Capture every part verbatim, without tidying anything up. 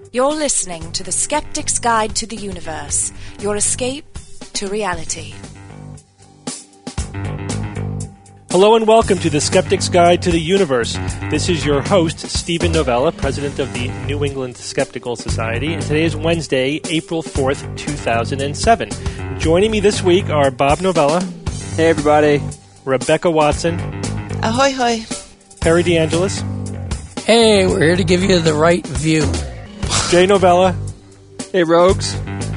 You're listening to The Skeptic's Guide to the Universe, your escape to reality. Hello and welcome to The Skeptic's Guide to the Universe. This is your host, Stephen Novella, president of the New England Skeptical Society, and today is Wednesday, April fourth, two thousand seven. Joining me this week are Bob Novella. Hey, everybody. Rebecca Watson. Ahoy, hoy. Perry DeAngelis. Hey, we're here to give you the right view. Jay Novella. Hey, Rogues.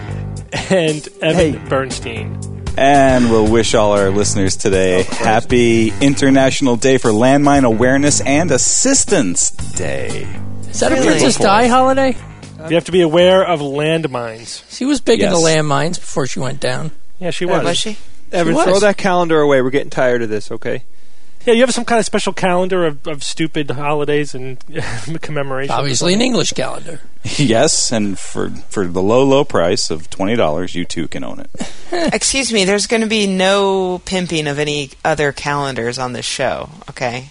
And Evan Hey. Bernstein. And we'll wish all our listeners today happy International Day for Landmine Awareness and Assistance Day. Is that Really? a Princess Di holiday? You have to be aware of landmines. She was big Yes. into landmines before she went down. Yeah, she Was, was. she? Evan, was. throw that calendar away. We're getting tired of this, okay? Yeah, you have some kind of special calendar of, of stupid holidays and commemorations. Obviously an English calendar. Yes, and for for the low, low price of twenty dollars, you too can own it. Excuse me, there's going to be no pimping of any other calendars on this show, okay?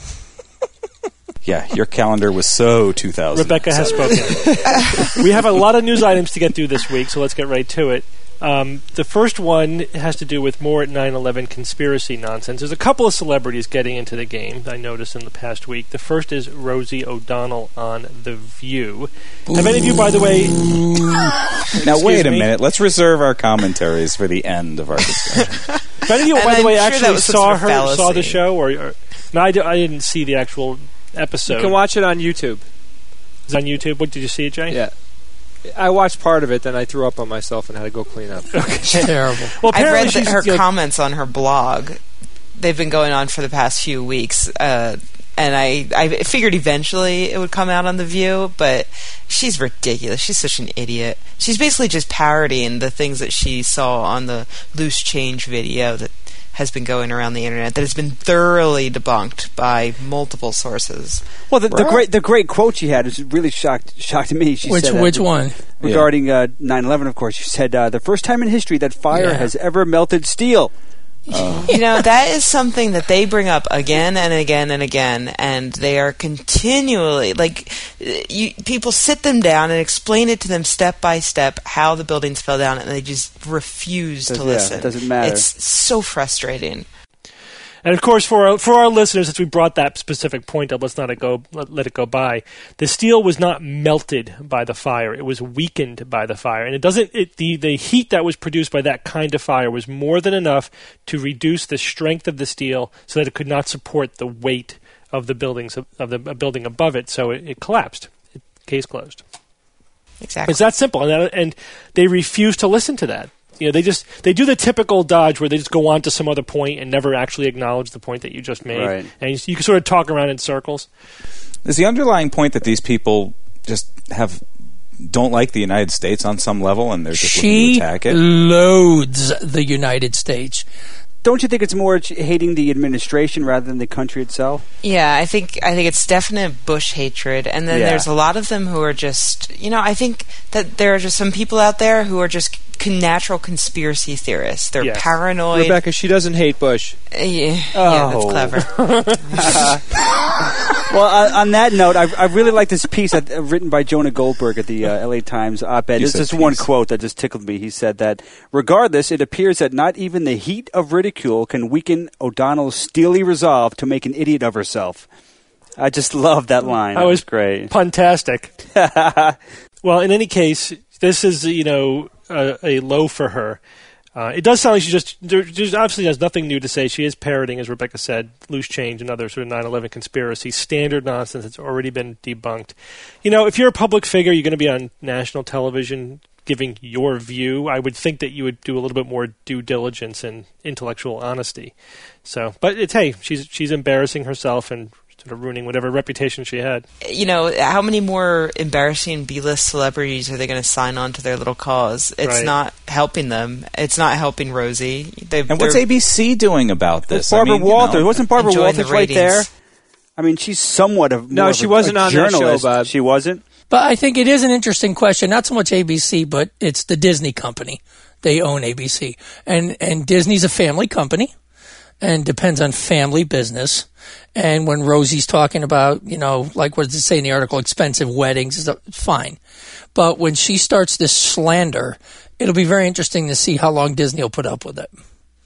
Yeah, your calendar was so two thousand. Rebecca has spoken. We have a lot of news items to get through this week, so let's get right to it. Um, the first one has to do with more nine eleven conspiracy nonsense. There's a couple of celebrities getting into the game, I noticed in the past week. The first is Rosie O'Donnell on The View. Have any of you, by the way... Now, wait a me? minute. Let's reserve our commentaries for the end of our discussion. Have any of you, And by the I'm way, sure that actually was some saw sort of her, saw fallacy. the show? Or, or No, I, di- I didn't see the actual episode. You can watch it on YouTube. It's on YouTube. What, did you see it, Jay? Yeah. I watched part of it, then I threw up on myself and had to go clean up. Terrible. Well, I apparently read the, she's, her you know, comments on her blog. They've been going on for the past few weeks, uh, and I, I figured eventually it would come out on The View, but she's ridiculous. She's such an idiot. She's basically just parodying the things that she saw on the Loose Change video that has been going around the internet that has been thoroughly debunked by multiple sources. Well, the, the great the great quote she had is really shocked shocked me. She Which said that which one? regarding uh, nine eleven, of course. She said uh, the first time in history that fire Yeah. has ever melted steel. You know, that is something that they bring up again and again and again, and they are continually, like, you, people sit them down and explain it to them step by step how the buildings fell down, and they just refuse Does- to yeah, listen. it doesn't matter. It's so frustrating. And of course, for our, for our listeners, since we brought that specific point up, let's not it go let, let it go by. The steel was not melted by the fire; it was weakened by the fire, and it doesn't. It, the the heat that was produced by that kind of fire was more than enough to reduce the strength of the steel, so that it could not support the weight of the buildings of, of the a building above it. So it, it collapsed. It, case closed. Exactly. It's that simple, and that, and they refuse to listen to that. You know, they just they do the typical dodge where they just go on to some other point and never actually acknowledge the point that you just made, Right. and you, you can sort of talk around in circles. Is the underlying point that these people just have don't like the United States on some level, and they're just looking She to attack it? loathes the United States. Don't you think it's more ch- hating the administration rather than the country itself? Yeah, I think I think it's definite Bush hatred, and then Yeah. there's a lot of them who are just, you know, I think that there are just some people out there who are just con- natural conspiracy theorists. They're Yes. paranoid. Rebecca, she doesn't hate Bush. Uh, yeah, yeah, that's Oh. clever. Well, uh, on that note, I, I really like this piece that, uh, written by Jonah Goldberg at the uh, L A Times op-ed. You There's said just one piece. quote that just tickled me. He said that, regardless, it appears that not even the heat of ridicule can weaken O'Donnell's steely resolve to make an idiot of herself. I just love that line. That That was was great. Puntastic. Well, in any case, this is, you know, a, a low for her. Uh, it does sound like she just, there, there's obviously has nothing new to say. She is parroting, as Rebecca said, Loose Change and other sort of nine eleven conspiracy, standard nonsense that's already been debunked. You know, if you're a public figure, you're going to be on national television giving your view. I would think that you would do a little bit more due diligence and intellectual honesty. So, but it's, hey, she's she's embarrassing herself and sort of ruining whatever reputation she had. You know, how many more embarrassing B-list celebrities are they going to sign on to their little cause? It's Right. not helping them. It's not helping Rosie. They've, And what's they're A B C doing about this? Barbara I mean, you Walters. know, Wasn't Barbara enjoying the Walters right there? ratings. I mean, she's somewhat of No, more of she a- wasn't a on that show, journalist. Bob. She wasn't? But I think it is an interesting question. Not so much A B C, but it's the Disney company. They own A B C. And and Disney's a family company. and depends on family business. And when Rosie's talking about, you know, like what does it say in the article, expensive weddings, stuff, fine. But when she starts this slander, it'll be very interesting to see how long Disney will put up with it.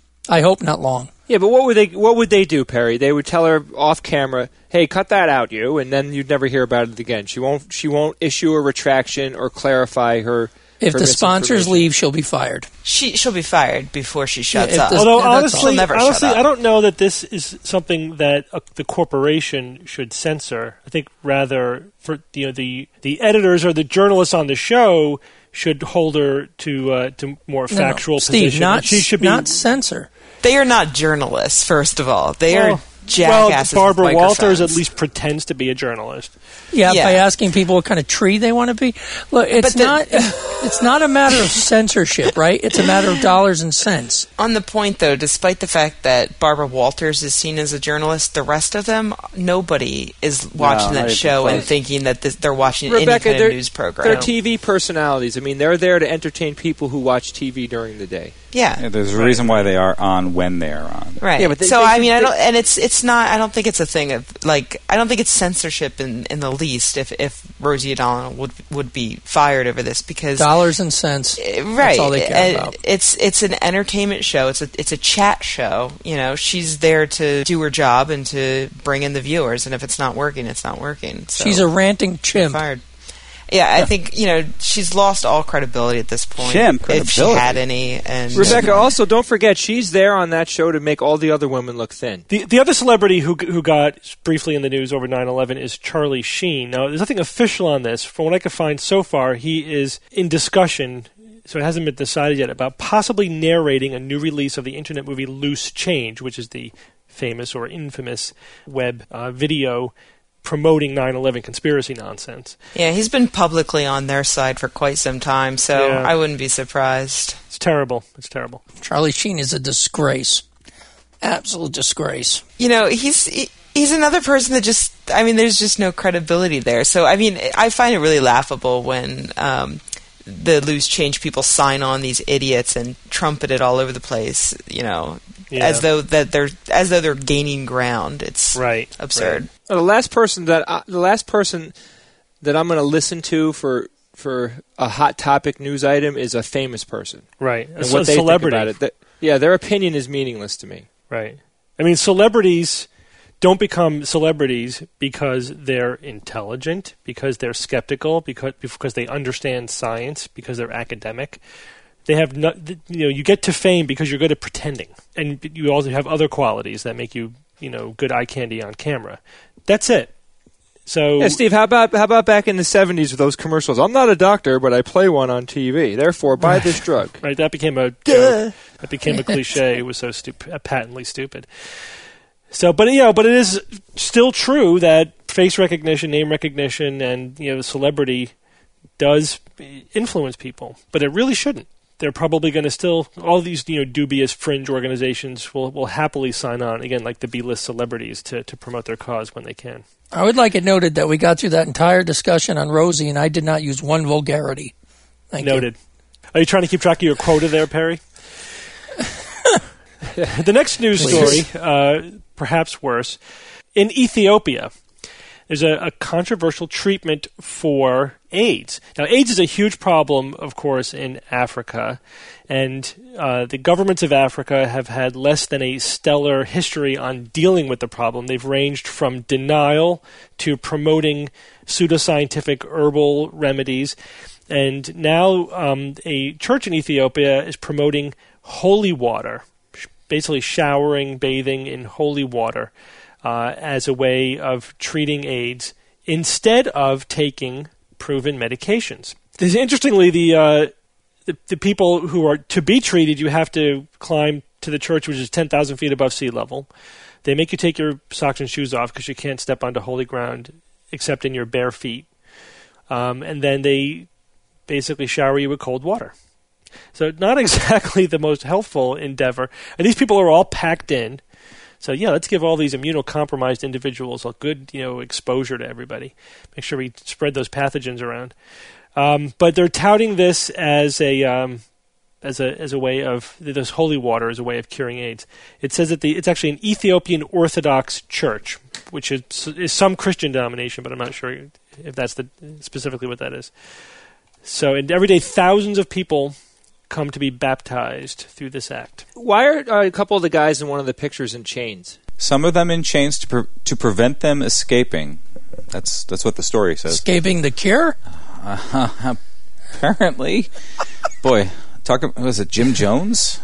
I hope not long. Yeah, but what would they what would they do, Perry? They would tell her off camera, "Hey, cut that out, you," and then you'd never hear about it again. She won't she won't issue a retraction or clarify her. If the sponsors leave, she'll be fired. She she'll be fired before she shuts Yeah, up. the- Although Yeah, that's honestly, She'll never honestly, shut up. I don't know that this is something that uh, the corporation should censor. I think rather for you know the the editors or the journalists on the show should hold her to uh, to more No, no. factual Steve, position. not, she should be not censor. They are not journalists, first of all. They well, are jackasses. well, Barbara with Walters at microphones. least pretends to be a journalist. Yeah, Yeah. by asking people what kind of tree they want to be. Look, it's But the- not it's not a matter of censorship, right? It's a matter of dollars and cents. On the point, though, despite the fact that Barbara Walters is seen as a journalist, the rest of them, nobody is watching not that even show and close. thinking that this, they're watching Rebecca, any kind they're, of news program. they're T V personalities. I mean, they're there to entertain people who watch T V during the day. yeah. Yeah, there's a reason why they are on when they are on. Right. Yeah, but they- so they I should- mean, I they- don't, and it's it's not. I don't think it's a thing of like. I don't think it's censorship in, in the least. If if Rosie O'Donnell would would be fired over this because Dollars and cents. Uh, right, That's all they care And about. it's it's an entertainment show. It's a it's a chat show. You know, she's there to do her job and to bring in the viewers. And if it's not working, it's not working. So She's a ranting chimp. fired. Yeah, I think you know she's lost all credibility at this point. Chimp, if she credibility. had any. And Rebecca, also don't forget she's there on that show to make all the other women look thin. The the other celebrity who who got briefly in the news over nine eleven is Charlie Sheen. Now, there's nothing official on this. From what I could find so far, he is in discussion, so it hasn't been decided yet, about possibly narrating a new release of the internet movie Loose Change, which is the famous or infamous web uh, video promoting nine eleven conspiracy nonsense. Yeah, he's been publicly on their side for quite some time, so Yeah. I wouldn't be surprised. It's terrible. It's terrible. Charlie Sheen is a disgrace. Absolute disgrace. You know, he's he, he's another person that just, I mean, there's just no credibility there. So, I mean, I find it really laughable when um, the Loose Change people sign on these idiots and trumpet it all over the place, you know, Yeah. as though that they're as though they're gaining ground. It's Right. absurd. Right. Well, the last person that I, the last person that I'm going to listen to for for a hot topic news item is a famous person. Right. And A what they celebrity. think about it. That- yeah, their opinion is meaningless to me. Right. I mean, celebrities don't become celebrities because they're intelligent, because they're skeptical, because because they understand science, because they're academic. They have no, you know, you get to fame because you're good at pretending, and you also have other qualities that make you, you know, good eye candy on camera. That's it. So, Yeah, Steve, how about how about back in the seventies with those commercials? I'm not a doctor, but I play one on T V. Therefore, buy this drug. right, that became a joke. That became a cliche. It was so stupid, patently stupid. So, but you know, but it is still true that face recognition, name recognition, and you know, celebrity does influence people, but it really shouldn't. They're probably going to still, all these you know dubious fringe organizations will will happily sign on again, like the B-list celebrities, to to promote their cause when they can. I would like it noted that we got through that entire discussion on Rosie, and I did not use one vulgarity. Thank you. Noted. Are you trying to keep track of your quota there, Perry? The next news Please. story, uh, perhaps worse. In Ethiopia, there's a, a controversial treatment for AIDS. Now, AIDS is a huge problem, of course, in Africa, and uh, the governments of Africa have had less than a stellar history on dealing with the problem. They've ranged from denial to promoting pseudoscientific herbal remedies, and now um, a church in Ethiopia is promoting holy water, basically showering, bathing in holy water uh, as a way of treating AIDS instead of taking proven medications. This, interestingly, the, uh, the the people who are to be treated, you have to climb to the church, which is ten thousand feet above sea level. They make you take your socks and shoes off because you can't step onto holy ground except in your bare feet. Um, and then they basically shower you with cold water. So not exactly the most helpful endeavor. And these people are all packed in. So yeah, let's give all these immunocompromised individuals a good, you know, exposure to everybody. Make sure we spread those pathogens around. Um, but they're touting this as a um, as a as a way of this holy water as a way of curing AIDS. It says that the it's actually an Ethiopian Orthodox Church, which is is some Christian denomination, but I'm not sure if that's the specifically what that is. So, and every day, thousands of people come to be baptized through this act. Why are uh, a couple of the guys in one of the pictures in chains? Some of them in chains to pre- to prevent them escaping. That's that's what the story says. Escaping the cure? Uh, apparently, boy. Talk about, was it Jim Jones?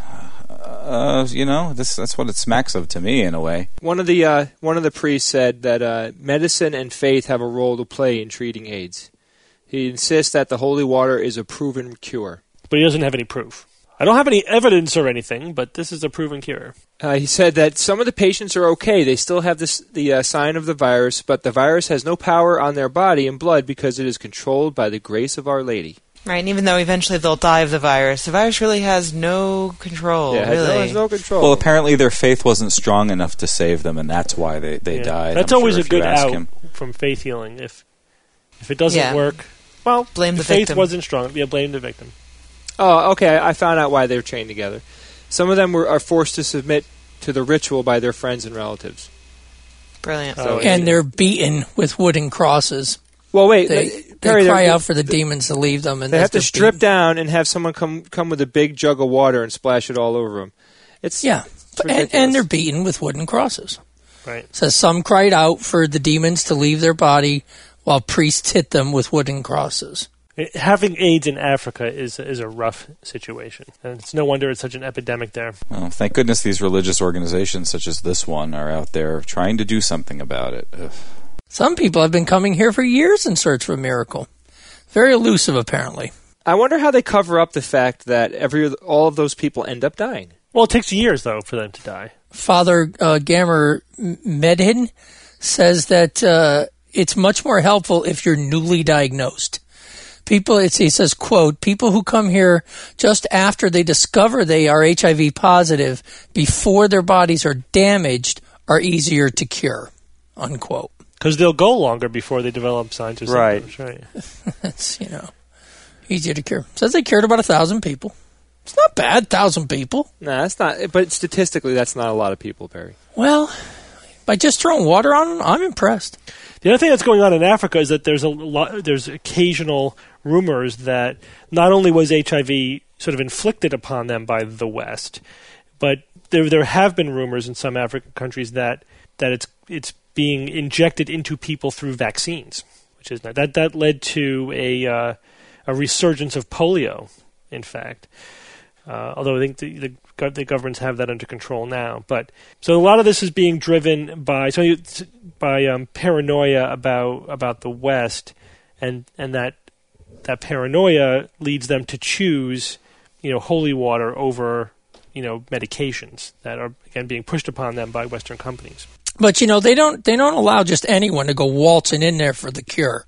Uh, you know, this that's what it smacks of to me in a way. One of the uh, one of the priests said that uh, medicine and faith have a role to play in treating AIDS. He insists that the holy water is a proven cure. But he doesn't have any proof. I don't have any evidence or anything, but this is a proven cure. Uh, he said that some of the patients are okay. They still have this, the uh, sign of the virus, but the virus has no power on their body and blood because it is controlled by the grace of Our Lady. Right, and even though eventually they'll die of the virus, the virus really has no control. Yeah, it really. has no, has no control. Well, apparently their faith wasn't strong enough to save them, and that's why they, they Yeah. died. That's I'm always sure a if you good ask out him. from faith healing. If if it doesn't Yeah. work, well, Blame the faith victim. wasn't strong. Yeah, blame the victim. Oh, okay. I found out why they were chained together. Some of them were are forced to submit to the ritual by their friends and relatives. Brilliant. Oh, And they're beaten with wooden crosses. Well, wait. They, they, they Perry, cry they're- out for the demons to leave them. And They as have to they're strip beaten- down and have someone come come with a big jug of water and splash it all over them. It's Yeah, it's and, ridiculous. and they're beaten with wooden crosses. Right. It says some cried out for the demons to leave their body, while priests hit them with wooden crosses. It- having AIDS in Africa is is a rough situation, and it's no wonder it's such an epidemic there. Well, thank goodness these religious organizations such as this one are out there trying to do something about it. Ugh. Some people have been coming here for years in search of a miracle. Very elusive, apparently. I wonder how they cover up the fact that every all of those people end up dying. Well, it takes years though for them to die. Father uh, Gamer Medhin says that uh, it's much more helpful if you're newly diagnosed. People, it's, he says, quote, people who come here just after they discover they are H I V positive before their bodies are damaged are easier to cure, unquote. Because they'll go longer before they develop signs or Right. symptoms. Right. It's, you know, easier to cure. Says they cured about a thousand people. It's not bad, thousand people. No, that's not. But statistically, that's not a lot of people, Perry. Well, by just throwing water on them, I'm impressed. The other thing that's going on in Africa is that there's a lot, there's occasional rumors that not only was H I V sort of inflicted upon them by the West, but there there have been rumors in some African countries that that it's it's being injected into people through vaccines, which is that that led to a uh, a resurgence of polio. In fact, uh, although I think the, the the governments have that under control now, but so a lot of this is being driven by so you, by um, paranoia about about the West, and and that that paranoia leads them to choose, you know, holy water over, you know, medications that are again being pushed upon them by Western companies. But you know, they don't they don't allow just anyone to go waltzing in there for the cure.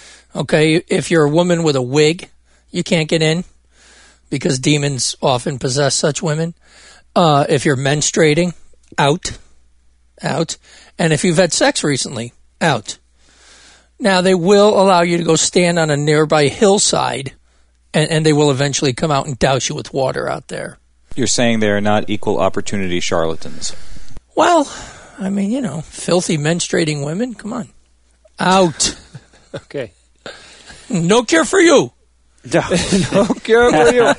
Okay, if you're a woman with a wig, you can't get in because demons often possess such women. Uh, if you're menstruating, out, out. And if you've had sex recently, out. Now, they will allow you to go stand on a nearby hillside, and, and they will eventually come out and douse you with water out there. You're saying they are not equal opportunity charlatans. Well, I mean, you know, filthy menstruating women, come on. Out. Okay. No cure for you. No cure for you.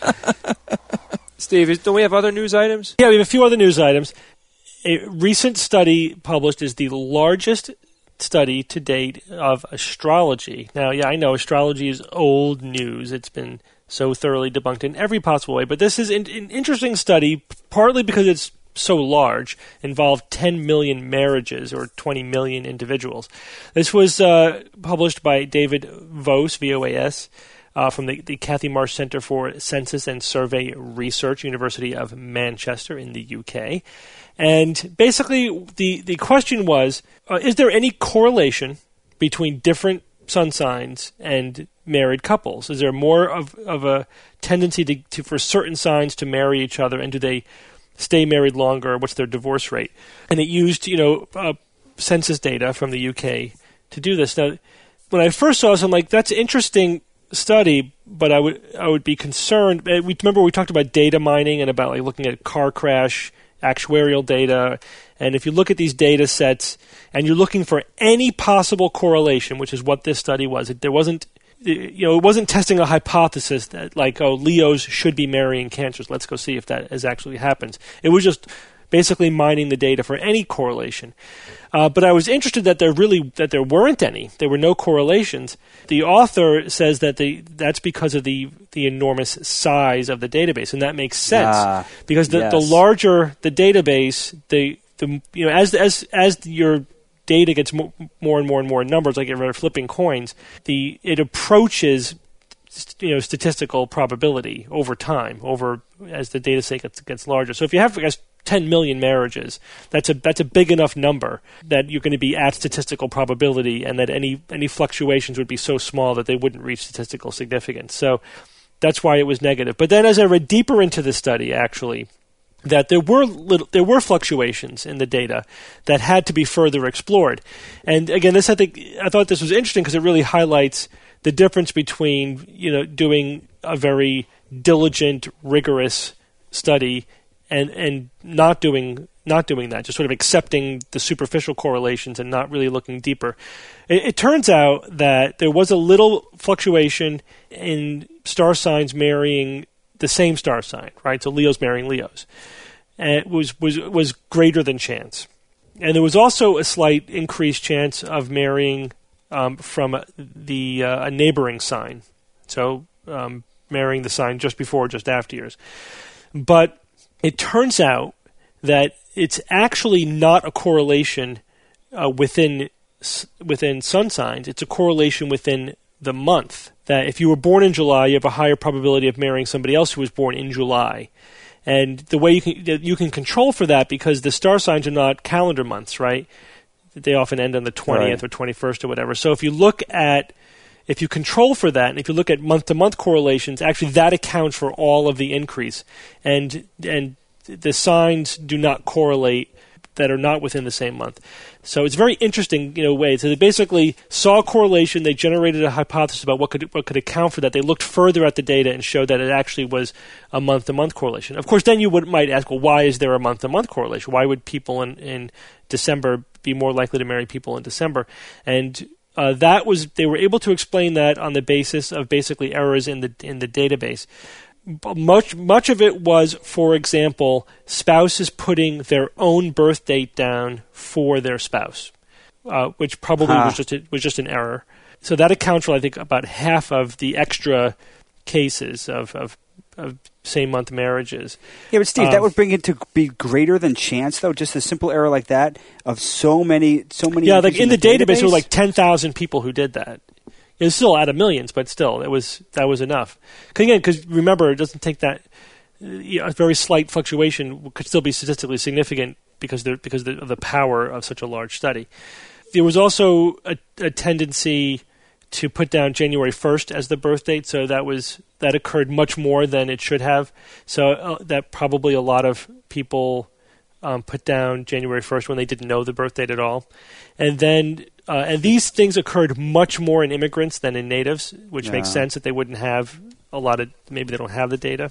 Steve, is, don't we have other news items? Yeah, we have a few other news items. A recent study published is the largest study to date of astrology. Now, yeah, I know astrology is old news. It's been so thoroughly debunked in every possible way. But this is an, an interesting study, partly because it's so large, involved ten million marriages or twenty million individuals. This was uh, published by David Voas, V O A S, uh, from the, the Cathy Marsh Centre for Census and Survey Research, University of Manchester in the U K. And basically, the, the question was, uh, is there any correlation between different sun signs and married couples? Is there more of, of a tendency to, to for certain signs to marry each other, and do they stay married longer? What's their divorce rate? And it used, you know, uh, census data from the U K to do this. Now, when I first saw this, I'm like, that's interesting study, but I would I would be concerned. We remember we talked about data mining and about like looking at car crash actuarial data, and if you look at these data sets and you're looking for any possible correlation, which is what this study was, it, there wasn't you know it wasn't testing a hypothesis that like oh Leos should be marrying Cancers. Let's go see if that has actually happens. It was just basically mining the data for any correlation. Uh, but I was interested that there really that there weren't any. There were no correlations. The author says that the that's because of the the enormous size of the database, and that makes sense ah, because the, yes. the larger the database, the the you know as as as your data gets more, more and more and more numbers, like you're flipping coins, the it approaches you know statistical probability over time, over as the data set gets, gets larger. So if you have, I guess, ten million marriages, that's a that's a big enough number that you're going to be at statistical probability, and that any any fluctuations would be so small that they wouldn't reach statistical significance. So that's why it was negative. But then as I read deeper into the study, actually, that there were little, there were fluctuations in the data that had to be further explored. And again, this I think I thought this was interesting because it really highlights the difference between you know doing a very diligent, rigorous study and and not doing not doing that, just sort of accepting the superficial correlations and not really looking deeper. It, it turns out that there was a little fluctuation in star signs marrying the same star sign, right? So Leos marrying Leos, and it was was was greater than chance. And there was also a slight increased chance of marrying um, from the uh, a neighboring sign, so um, marrying the sign just before or just after yours. But it turns out that it's actually not a correlation uh, within within sun signs. It's a correlation within the month. That if you were born in July, you have a higher probability of marrying somebody else who was born in July. And the way you can you can control for that, because the star signs are not calendar months, right? They often end on the twentieth right. or twenty-first or whatever. So if you look at If you control for that, and if you look at month-to-month correlations, actually that accounts for all of the increase. And and the signs do not correlate that are not within the same month. So it's a very interesting, you know, way. So they basically saw a correlation. They generated a hypothesis about what could what could account for that. They looked further at the data and showed that it actually was a month-to-month correlation. Of course, then you would might ask, well, why is there a month-to-month correlation? Why would people in, in December be more likely to marry people in December? And Uh, that was they were able to explain that on the basis of basically errors in the in the database. Much much of it was, for example, spouses putting their own birth date down for their spouse, uh, which probably huh. was just a, was just an error. So that accounts for, I think, about half of the extra cases of of, of same month marriages. Yeah, but Steve, um, that would bring it to be greater than chance, though. Just a simple error like that of so many, so many. Yeah, like in the, the database, database, there were like ten thousand people who did that. It was still out of millions, but still, it was that was enough. Cause again, because remember, it doesn't take that. You know, a very slight fluctuation could still be statistically significant because there, because of the power of such a large study. There was also a, a tendency to put down January first as the birth date, so that was that occurred much more than it should have. So uh, that probably a lot of people um, put down January first when they didn't know the birth date at all. And then uh, and these things occurred much more in immigrants than in natives, which yeah. makes sense that they wouldn't have a lot of maybe they don't have the data.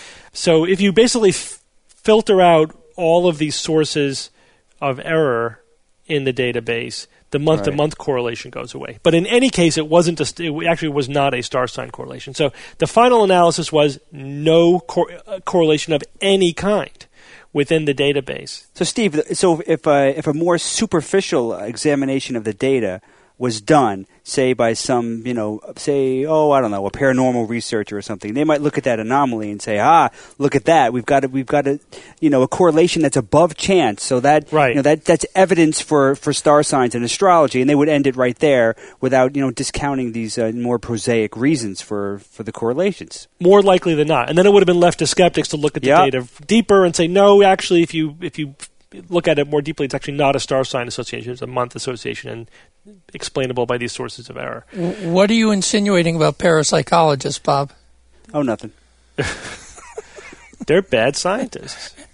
So if you basically f- filter out all of these sources of error in the database, the month-to-month right. correlation goes away. But in any case, it wasn't. A, it actually was not a star sign correlation. So the final analysis was no cor- uh, correlation of any kind within the database. So, Steve, so if a, if a more superficial examination of the data was done, say by some, you know, say, oh, I don't know, a paranormal researcher or something, they might look at that anomaly and say, ah, look at that, we've got a, we've got a, you know, a correlation that's above chance, so that, right. you know, that that's evidence for, for star signs and astrology, and they would end it right there without, you know, discounting these uh, more prosaic reasons for, for the correlations. More likely than not, and then it would have been left to skeptics to look at the yep. data deeper and say, no, actually, if you if you look at it more deeply, it's actually not a star sign association; it's a month association, and explainable by these sources of error. What are you insinuating about parapsychologists, Bob? Oh, nothing. They're bad scientists.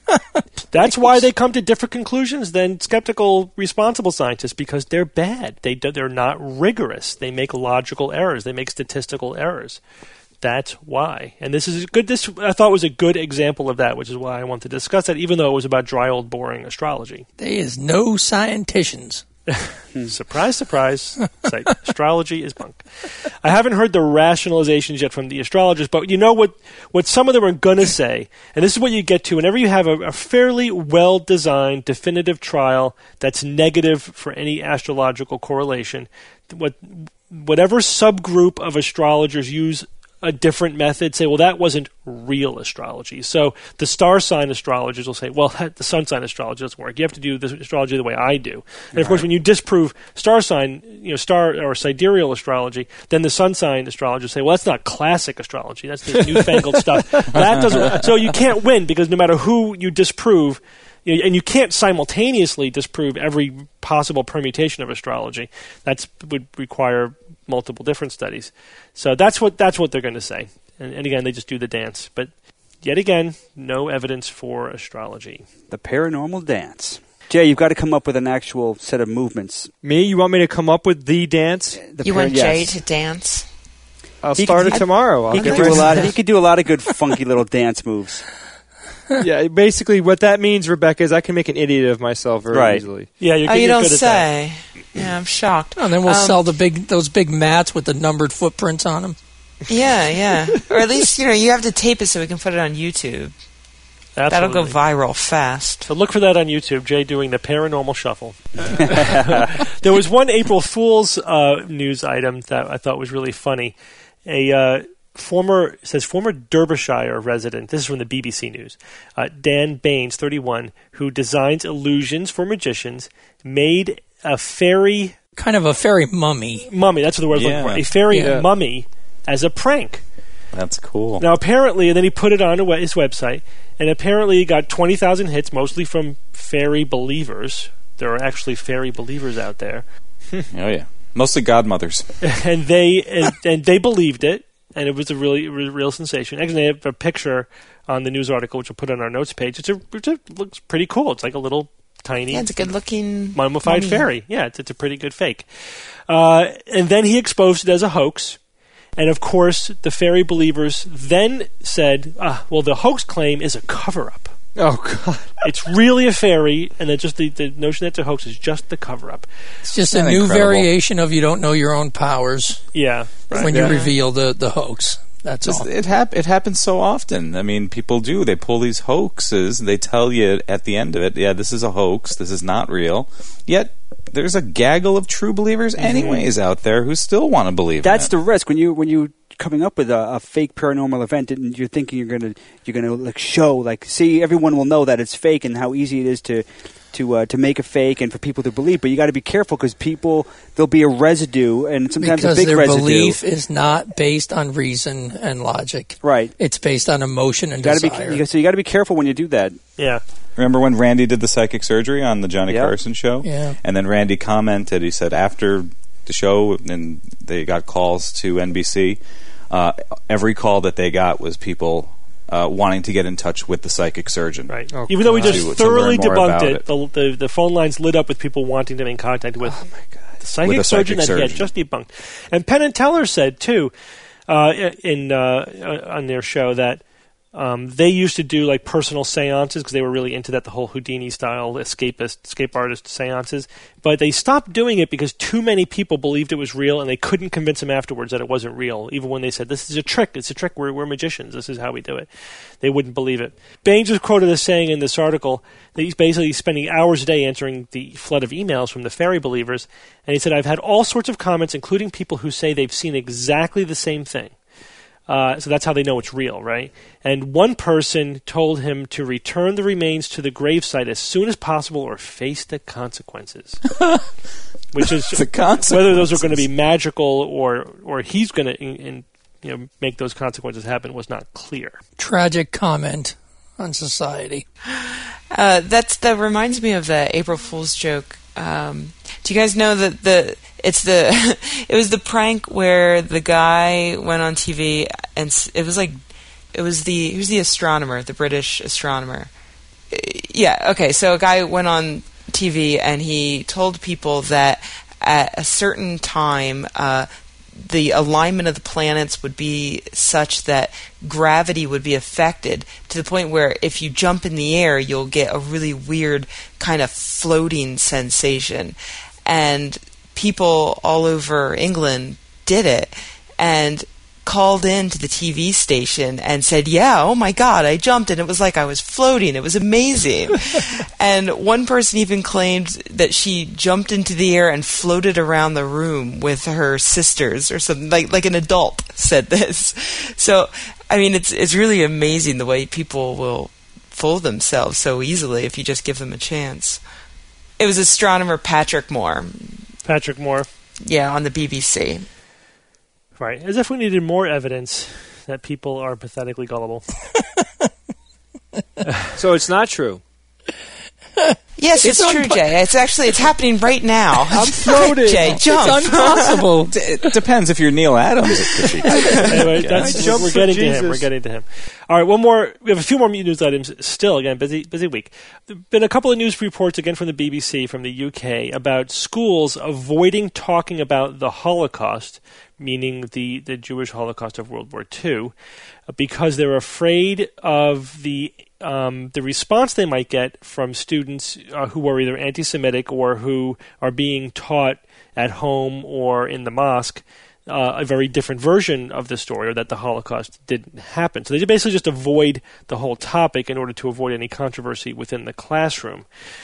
That's why they come to different conclusions than skeptical, responsible scientists, because they're bad. They do, they're not rigorous. They make logical errors. They make statistical errors. That's why. And this is good. This I thought was a good example of that, which is why I want to discuss that, even though it was about dry, old, boring astrology. There is no scienticians. Surprise, surprise. Say, astrology is bunk. I haven't heard the rationalizations yet from the astrologers, but you know what, what some of them are going to say, and this is what you get to whenever you have a, a fairly well-designed, definitive trial that's negative for any astrological correlation. What, whatever subgroup of astrologers use a different method, say, well, that wasn't real astrology. So the star sign astrologers will say, well, the sun sign astrology doesn't work. You have to do the astrology the way I do. And of course, when you disprove star sign, you know, star or sidereal astrology, then the sun sign astrologers say, well, that's not classic astrology. That's this newfangled stuff. That doesn't. So you can't win, because no matter who you disprove, you know, and you can't simultaneously disprove every possible permutation of astrology. That would require multiple different studies. So that's what that's what they're going to say. And, and again, they just do the dance. But yet again, no evidence for astrology. The paranormal dance. Jay, you've got to come up with an actual set of movements. Me? You want me to come up with the dance? The You par- want yes. Jay to dance? I'll He start could- it tomorrow. I'll He could get do a ready. lot. He could do a lot of good, funky little dance moves. Yeah, basically what that means, Rebecca, is I can make an idiot of myself very Right. easily. Yeah, you're, Oh, you're you don't good at that. say. Yeah, I'm shocked. And then we'll Um, sell the big those big mats with the numbered footprints on them. Yeah, yeah. Or at least, you know, you have to tape it so we can put it on YouTube. That'll Absolutely. go viral fast. So look for that on YouTube, Jay doing the paranormal shuffle. There was one April Fool's uh, news item that I thought was really funny. A uh, former, it says former Derbyshire resident, this is from the B B C News, uh, Dan Baines, thirty-one, who designs illusions for magicians, made a fairy Kind of a fairy mummy. mummy, that's what the word I was Yeah. looking for, a fairy Yeah. mummy as a prank. That's cool. Now, apparently, and then he put it on his website, and apparently he got twenty thousand hits, mostly from fairy believers. There are actually fairy believers out there. Oh, yeah. Mostly godmothers. and they and, and they believed it, and it was a really re- real sensation. Actually, they have a picture on the news article, which we'll put on our notes page. It's a, it's a, it looks pretty cool. It's like a little tiny Yeah, it's a good-looking mummified mummy. fairy. Yeah, it's, it's a pretty good fake. Uh, and then he exposed it as a hoax. And of course, the fairy believers then said, ah, well, the hoax claim is a cover-up. Oh, God. It's really a fairy, and then just the, the notion that it's a hoax is just the cover-up. It's just Isn't a that new incredible? variation of you don't know your own powers Yeah. when Yeah. you reveal the, the hoax. That's Just- all. It, hap- it happens so often. I mean, people do. They pull these hoaxes. They tell you at the end of it, yeah, this is a hoax. This is not real. Yet, there's a gaggle of true believers anyways out there who still want to believe That's in the risk when you when you coming up with a, a fake paranormal event and you're thinking you're gonna you're gonna like show like see everyone will know that it's fake and how easy it is to to uh, to make a fake and for people to believe. But you got to be careful because people there'll be a residue and sometimes Because a big their residue. belief is not based on reason and logic. Right. It's based on emotion and You gotta desire. be you, so you got to be careful when you do that. Yeah. Remember when Randy did the psychic surgery on the Johnny Yeah. Carson show? Yeah. And then Randy commented, he said, after the show, and they got calls to N B C, uh, every call that they got was people uh, wanting to get in touch with the psychic surgeon. Right. Oh, Even though we God. just To- to thoroughly learn more debunked about it, it. The, the the phone lines lit up with people wanting to be in contact with Oh, my God. the psychic With a surgeon psychic that he had surgeon. just debunked. And Penn and Teller said too, uh, in uh, on their show that um, they used to do like personal seances because they were really into that, the whole Houdini style escapist, escape artist seances. But they stopped doing it because too many people believed it was real, and they couldn't convince them afterwards that it wasn't real. Even when they said, "This is a trick. It's a trick. We're we're magicians. This is how we do it," they wouldn't believe it. Baines was quoted as saying in this article that he's basically spending hours a day answering the flood of emails from the fairy believers, and he said, "I've had all sorts of comments, including people who say they've seen exactly the same thing." Uh, so that's how they know it's real, right? And one person told him to return the remains to the gravesite as soon as possible or face the consequences. Which is The consequences. whether those are going to be magical or or he's going to in, in, you know make those consequences happen was not clear. Tragic comment on society. Uh, that's that reminds me of the April Fool's joke. Um, do you guys know that the it's the it was the prank where the guy went on T V and s- it was like it was the who's the astronomer, the British astronomer. Yeah, okay, so a guy went on T V and he told people that at a certain time, uh, the alignment of the planets would be such that gravity would be affected to the point where if you jump in the air, you'll get a really weird kind of floating sensation. And people all over England did it and called in to the T V station and said, yeah, oh my God, I jumped and it was like I was floating. It was amazing. And one person even claimed that she jumped into the air and floated around the room with her sisters or something, like like an adult said this. So, I mean, it's it's really amazing the way people will fool themselves so easily if you just give them a chance. It was astronomer Patrick Moore. Patrick Moore. Yeah, on the B B C. Right, as if we needed more evidence that people are pathetically gullible. So it's not true. Yes, it's, it's true, unpo- Jay. It's actually it's happening right now. I'm floating. Jay, jump. It's impossible. It depends if you're Neil Adams. Anyway, that's, I we're getting Jesus. to him. We're getting to him. All right, one more. We have a few more news items still. Again, busy busy week. There have been a couple of news reports, again from the B B C, from the U K, about schools avoiding talking about the Holocaust, meaning the, the Jewish Holocaust of World War Two, because they're afraid of the um, the response they might get from students uh, who are either anti-Semitic or who are being taught at home or in the mosque uh, a very different version of the story, or that the Holocaust didn't happen. So they basically just avoid the whole topic in order to avoid any controversy within the classroom.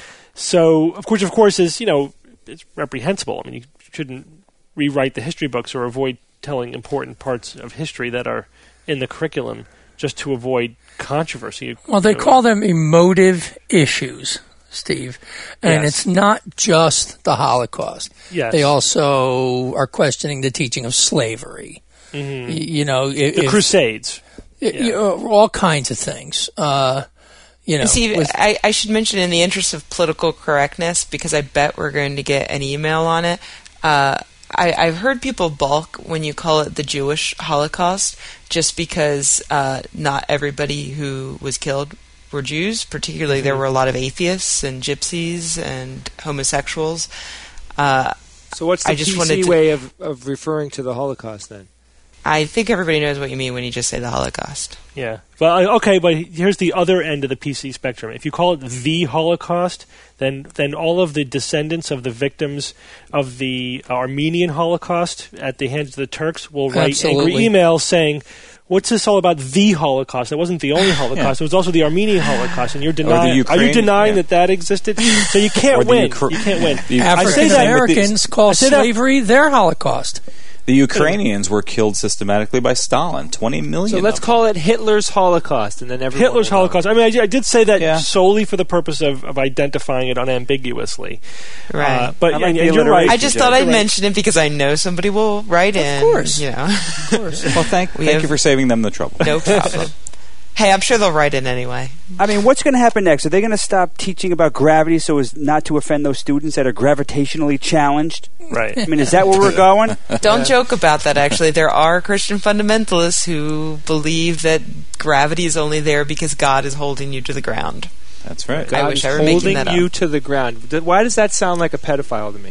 So, of course, of course, is you know it's reprehensible. I mean, you shouldn't rewrite the history books or avoid telling important parts of history that are in the curriculum just to avoid controversy. Well, they call them emotive issues, Steve. And Yes. it's not just the Holocaust. Yes. They also are questioning the teaching of slavery. Mm-hmm. Y- You know, if, The Crusades. y- yeah. you know, all kinds of things. Uh, you know, And see, with- I, I should mention in the interest of political correctness, because I bet we're going to get an email on it, uh, I, I've heard people balk when you call it the Jewish Holocaust, just because uh, not everybody who was killed were Jews. Particularly, there were a lot of atheists and gypsies and homosexuals. Uh, So what's the I just P wanted C to- way of, of referring to the Holocaust then? I think everybody knows what you mean when you just say the Holocaust. Yeah. Well, okay, but here's the other end of the P C spectrum. If you call it the Holocaust, then then all of the descendants of the victims of the Armenian Holocaust at the hands of the Turks will write Absolutely. angry emails saying, "What's this all about? The Holocaust? It wasn't the only Holocaust. Yeah. It was also the Armenian Holocaust, and you're the denying. Are you Ukraine- denying yeah. that that existed? So you Or can't the win. Ukra- you can't win. The- I say African that Americans call say that- slavery their Holocaust. The Ukrainians were killed systematically by Stalin. Twenty million. So let's of them. call it Hitler's Holocaust, and then everyone Hitler's will know. Holocaust. I mean, I, I did say that Yeah. solely for the purpose of, of identifying it unambiguously. Right. Uh, but I like and, the and you're right. alliteration. I just You're thought right. I'd mention it because I know somebody will write in. course. You know. Well, thank, We thank have- you for saving them the trouble. No problem. Hey, I'm sure they'll write in anyway. I mean, what's going to happen next? Are they going to stop teaching about gravity so as not to offend those students that are gravitationally challenged? Right. I mean, is that where we're going? Don't joke about that, actually. There are Christian fundamentalists who believe that gravity is only there because God is holding you to the ground. That's right. I God wish is I were making holding that up. you to the ground. Th- Why does that sound like a pedophile to me?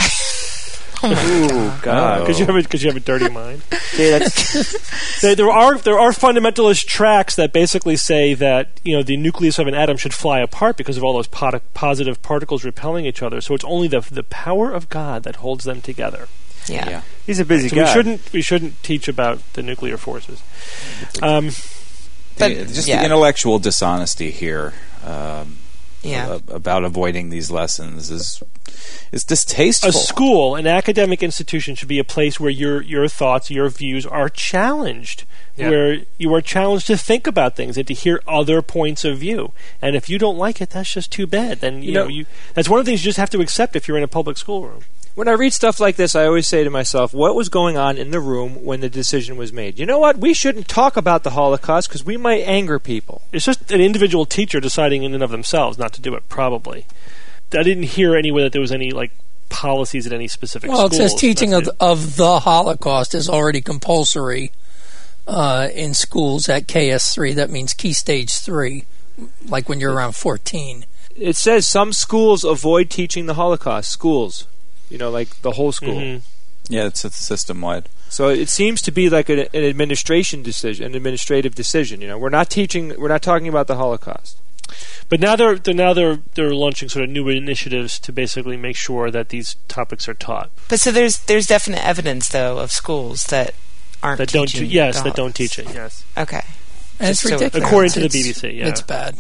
Ooh, God, Oh. because you have a because you have a dirty mind. Okay, that's, there, there are there are fundamentalist tracts that basically say that you know the nucleus of an atom should fly apart because of all those pot- positive particles repelling each other. So it's only the the power of God that holds them together. Yeah. Yeah. he's a busy So guy. we shouldn't we shouldn't teach about the nuclear forces. Um, But, The- just yeah. the intellectual dishonesty here um, Yeah. a- about avoiding these lessons is is distasteful. a school, an academic institution, should be a place where your your thoughts, your views are challenged, Yeah. where you are challenged to think about things and to hear other points of view. And if you don't like it, that's just too bad. Then you, You know, know- you that's one of the things you just have to accept if you're in a public schoolroom. When I read stuff like this, I always say to myself, what was going on in the room when the decision was made? You know what? We shouldn't talk about the Holocaust because we might anger people. It's just an individual teacher deciding in and of themselves not to do it. Probably, I didn't hear anywhere that there was any like policies at any specific. Well, it says schools. teaching of, That's it. of the Holocaust is already compulsory uh, in schools at K S three. That means Key Stage three like when you're around fourteen. It says some schools avoid teaching the Holocaust. Schools, you know, like the whole school. Mm-hmm. Yeah, it's, it's system wide. So it seems to be like an, an administration decision, an administrative decision. You know, we're not teaching, we're not talking about the Holocaust. But now they're, they're now they're they're launching sort of new initiatives to basically make sure that these topics are taught. But so there's there's definite evidence though of schools that aren't that don't teaching te- yes the that don't Holocaust. teach it. Yes. Okay. And it's Just so- ridiculous. According to the It's- B B C, yeah. It's bad.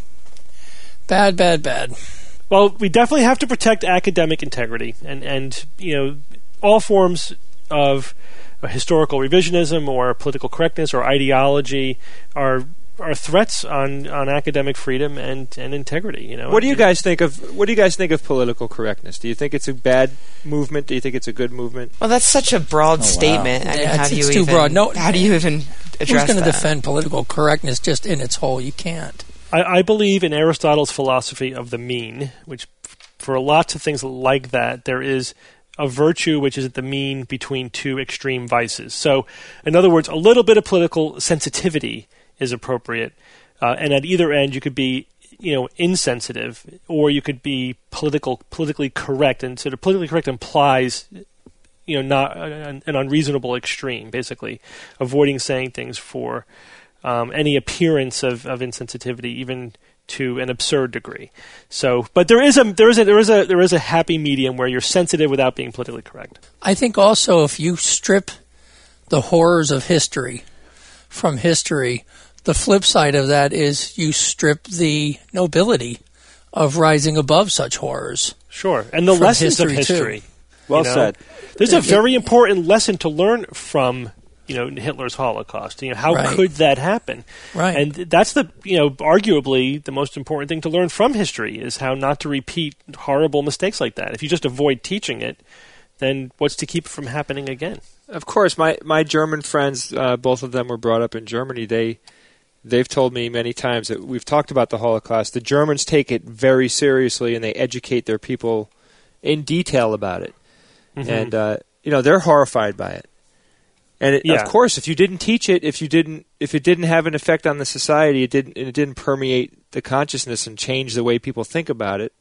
Bad, bad, bad. Well, we definitely have to protect academic integrity, and, and you know, all forms of historical revisionism or political correctness or ideology are are threats on, on academic freedom and, and integrity. You know, What do you guys think of what do you guys think of political correctness? Do you think it's a bad movement? Do you think it's a good movement? Well, that's such a broad wow. statement. I mean, Yeah, how it's- do you it's too even broad. No- how do you even address Who's going to that? defend political correctness just in its whole? You can't. I, I believe in Aristotle's philosophy of the mean, which for lots of things like that, there is a virtue which is at the mean between two extreme vices. So, in other words, a little bit of political sensitivity is appropriate, uh, and at either end, you could be, you know, insensitive, or you could be political, politically correct. And sort of politically correct implies, you know, not an, an unreasonable extreme. Basically, avoiding saying things for um, any appearance of, of insensitivity, even to an absurd degree. So, but there is a there is a there is a there is a happy medium where you're sensitive without being politically correct. I think also if you strip the horrors of history from history, the flip side of that is you strip the nobility of rising above such horrors. Sure, and the From lessons of history, too. history. Well you know? said. There's a It- very important lesson to learn from, you know, Hitler's Holocaust. You know, how Right. could that happen? Right. And that's the, you know, arguably the most important thing to learn from history is how not to repeat horrible mistakes like that. If you just avoid teaching it, then what's to keep it from happening again? Of course, my, my German friends, uh, both of them were brought up in Germany. They they've told me many times that we've talked about the Holocaust. The Germans take it very seriously, and they educate their people in detail about it. Mhm. And uh, you know, they're horrified by it. And it, Yeah. of course, if you didn't teach it, if you didn't, if it didn't have an effect on the society, it didn't, and it didn't permeate the consciousness and change the way people think about it.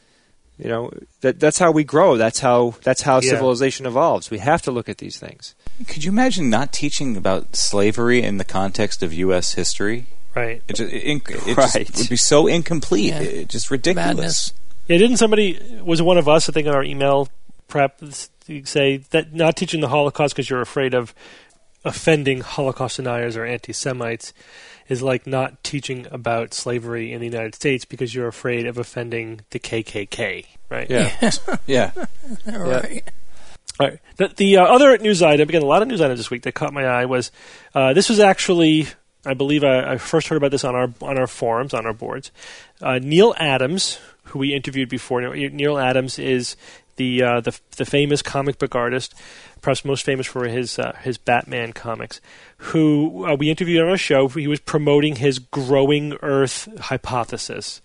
You know, that that's how we grow. That's how that's how Yeah. civilization evolves. We have to look at these things. Could you imagine not teaching about slavery in the context of U S history? Right. It just, it, it Right. just would be so incomplete. Yeah. It, just ridiculous. Madness. Yeah, didn't somebody, was it one of us, I think, in our email prep, say that not teaching the Holocaust because you're afraid of offending Holocaust deniers or anti-Semites is like not teaching about slavery in the United States because you're afraid of offending the K K K, right? Yeah. Yeah. Right. All right. The, the uh, other news item, again, a lot of news items this week that caught my eye was uh, this was actually, I believe, I, I first heard about this on our on our forums, on our boards. Uh, Neil Adams, who we interviewed before. Neil Adams is the uh, the the famous comic book artist, perhaps most famous for his uh, his Batman comics. Who uh, we interviewed on our show. He was promoting his growing Earth hypothesis.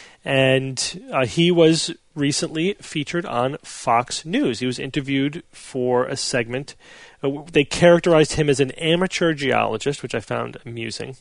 And uh, he was recently featured on Fox News. He was interviewed for a segment. Uh, they characterized him as an amateur geologist, which I found amusing.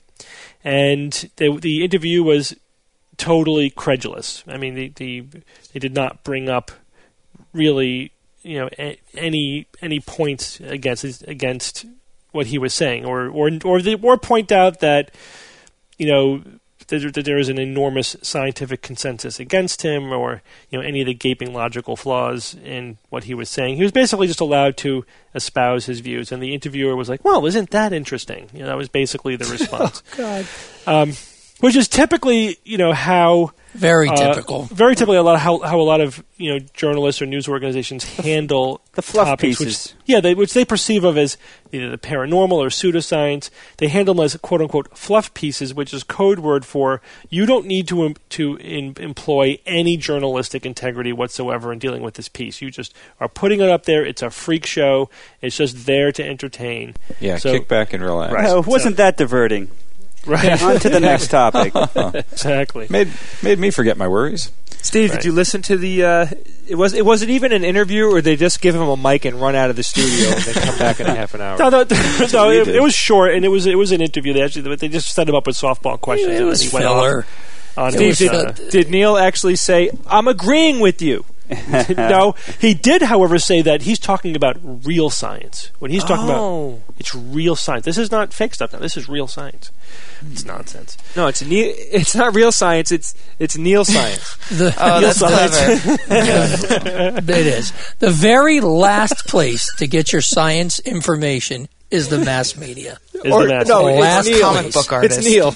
And they, the interview was totally credulous. I mean, the, the, they did not bring up really, you know, a, any any points against against what he was saying, or or or, they, or point out that, you know, that there is an enormous scientific consensus against him, or, you know, any of the gaping logical flaws in what he was saying. He was basically just allowed to espouse his views, and the interviewer was like, "Well, isn't that interesting?" You know, that was basically the response. Oh, God. Um, which is typically, you know, how Very uh, typical. very typically a lot of how how a lot of, you know, journalists or news organizations handle The fluff topics, pieces. which, yeah, they, which they perceive of as either the paranormal or pseudoscience. They handle them as quote unquote fluff pieces, which is code word for you don't need to em- to in, employ any journalistic integrity whatsoever in dealing with this piece. You just are putting it up there. It's a freak show. It's just there to entertain. Yeah, So- kick back and relax. Right. Oh, it wasn't that diverting. Right. On to the next topic. Exactly. Made made me forget my worries. Steve, Right. did you listen to the? Uh, it was it was it even an interview, or they just give him a mic and run out of the studio and then come back in a half an hour? No, no, no we it, did. it was short, and it was it was an interview. They actually they just set him up with softball questions. It and was then he went off. filler. on Steve, his, did, uh, did Neil actually say, "I'm agreeing with you"? No, he did, however, say that he's talking about real science. When he's talking Oh. about it's real science. This is not fake stuff now. This is real science. It's nonsense. No, it's ne- It's not real science. It's it's Neil science. The, Oh, that's science. clever. it is. The very last place to get your science information is the mass media. Is Or- the mass no, media. it's Last Neil. comic book artist. It's Neil.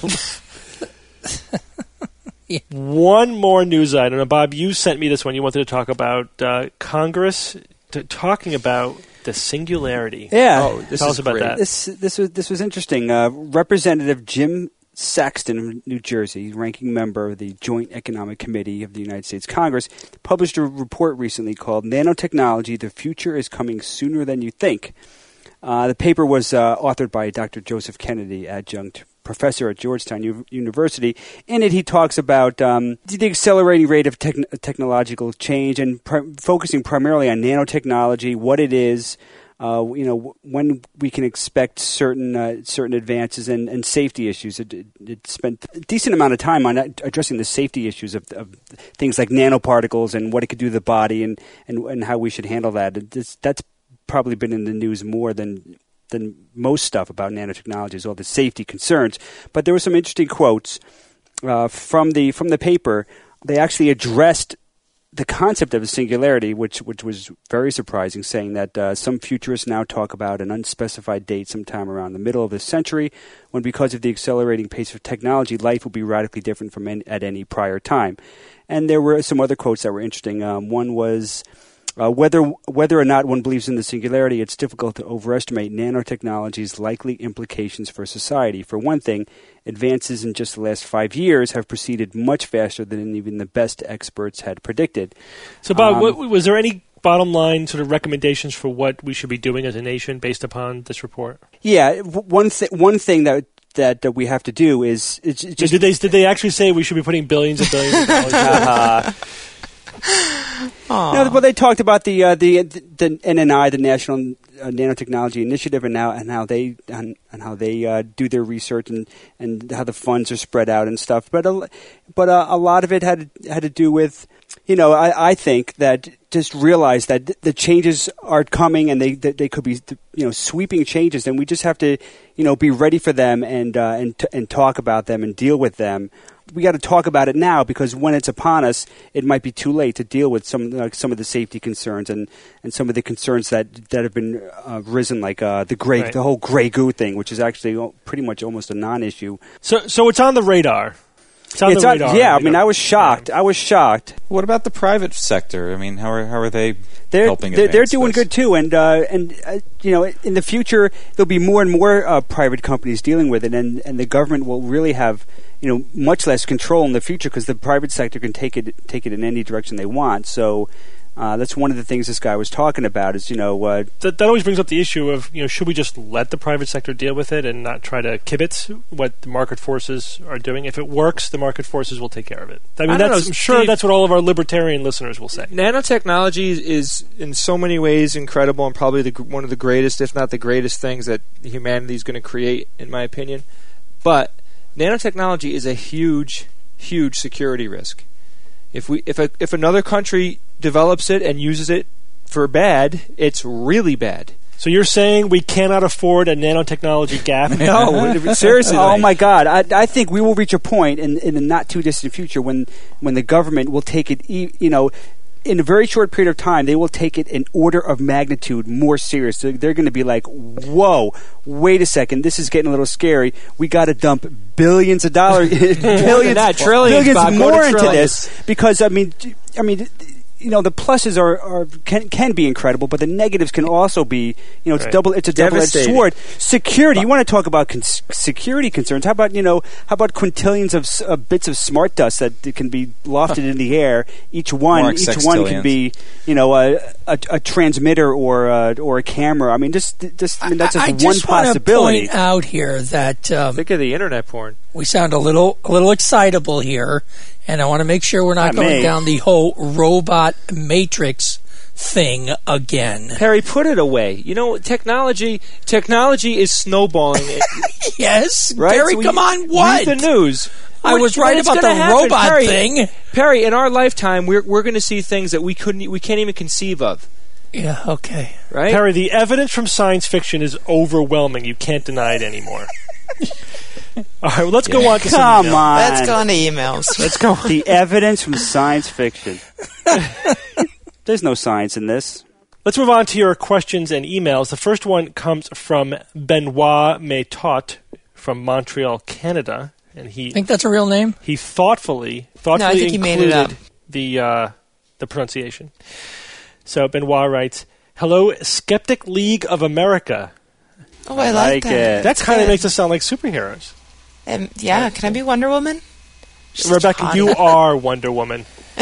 One more news item. Now, Bob, you sent me this one. You wanted to talk about uh, Congress t- talking about the singularity. Yeah. Oh, this Tell is us about great. that. This this was this was interesting. Uh, Representative Jim Saxton of New Jersey, ranking member of the Joint Economic Committee of the United States Congress, published a report recently called "Nanotechnology: The Future is Coming Sooner Than You Think." Uh, the paper was uh, authored by Doctor Joseph Kennedy, adjunct professor at Georgetown U- University. In it, he talks about um, the accelerating rate of techn- technological change and pr- focusing primarily on nanotechnology, what it is, uh, you know, w- when we can expect certain uh, certain advances and, and safety issues. It, it, it spent a decent amount of time on addressing the safety issues of, of things like nanoparticles and what it could do to the body and, and, and how we should handle that. It's, that's probably been in the news more than than most stuff about nanotechnologies, all the safety concerns. But there were some interesting quotes uh, from the from the paper. They actually addressed the concept of a singularity, which which was very surprising, saying that uh, some futurists now talk about an unspecified date sometime around the middle of this century, when because of the accelerating pace of technology, life will be radically different from any, at any prior time. And there were some other quotes that were interesting. Um, one was, Uh, whether whether or not one believes in the singularity, it's difficult to overestimate nanotechnology's likely implications for society. For one thing, advances in just the last five years have proceeded much faster than even the best experts had predicted. So, Bob, Um, what, was there any bottom line sort of recommendations for what we should be doing as a nation based upon this report? Yeah, w- one th- one thing that that, that we have to do is it's it's just did they did they actually say we should be putting billions and billions of dollars? uh, no, well, they talked about the uh, the the N N I, the National uh, Nanotechnology Initiative, and now and how they and, and how they uh, do their research and, and how the funds are spread out and stuff. But a, but uh, a lot of it had had to do with, you know, I, I think that just realize that th- the changes are coming and they that they could be, you know, sweeping changes, and we just have to, you know, be ready for them and uh, and t- and talk about them and deal with them. We got to talk about it now, because when it's upon us, it might be too late to deal with some uh, some of the safety concerns and, and some of the concerns that that have been uh, risen, like uh, the gray, Right. the whole gray goo thing, which is actually pretty much almost a non-issue. So, so it's on the radar. It's on It's the on- radar. yeah, I you mean, know. I was shocked. I was shocked. What about the private sector? I mean, how are how are they They're helping? they're, they're advance doing this? good too, and uh, and uh, you know, in the future there'll be more and more uh, private companies dealing with it, and, and the government will really have, you know, much less control in the future, because the private sector can take it take it in any direction they want. So uh, that's one of the things this guy was talking about. Is, you know, uh, That, that always brings up the issue of, you know, should we just let the private sector deal with it and not try to kibitz what the market forces are doing? If it works, the market forces will take care of it. I mean, I don't that's, know, I'm sure Steve- that's what all of our libertarian listeners will say. Nanotechnology is in so many ways incredible and probably the, gr- one of the greatest, if not the greatest, things that humanity is going to create, in my opinion. But nanotechnology is a huge, huge security risk. If we, if a, if another country develops it and uses it for bad, it's really bad. So you're saying we cannot afford a nanotechnology gap? No, seriously. oh like- my God, I, I think we will reach a point in, in the not too distant future when when the government will take it, e- you know, in a very short period of time, they will take it an order of magnitude more serious. So they're going to be like, whoa, wait a second, this is getting a little scary. We got to dump billions of dollars, billions, that, trillions, billions Bob, go more to into trillions. this, because I mean, I mean. You know, the pluses are, are can can be incredible, but the negatives can also be, you know, it's Right. double it's a double-edged Devastating. sword. Security. You want to talk about cons- security concerns? How about, you know, how about quintillions of s- uh, bits of smart dust that can be lofted in the air? Each one, More each one can sextillions. be, you know, a, a, a transmitter or a, or a camera. I mean, just just I mean, that's just I one just want to possibility. point out here that um, Think of the internet porn. we sound a little a little excitable here, and I want to make sure we're not Not going me. down the whole robot matrix thing again. Harry, put it away. You know, technology technology is snowballing. Yes, Right? Gary, So come you- on, what? Read the news. I What- was right what is about the gonna happen, robot Perry, thing. Perry, in our lifetime, we're we're going to see things that we couldn't, we can't even conceive of, Yeah, okay. right? Harry, the evidence from science fiction is overwhelming. You can't deny it anymore. All right, well, let's go on to some Come email. on. Let's go on to emails. Let's go. The evidence from science fiction. There's no science in this. Let's move on to your questions and emails. The first one comes from Benoit Métot from Montreal, Canada, and he I think that's a real name. he thoughtfully thoughtfully No, I think he included made it up. the uh, the pronunciation. So Benoit writes, "Hello, Skeptic League of America." Oh, I, I like like that. it. That kind of good. makes us sound like superheroes. Um, yeah, can I be Wonder Woman? Just Rebecca, hot. you are Wonder Woman.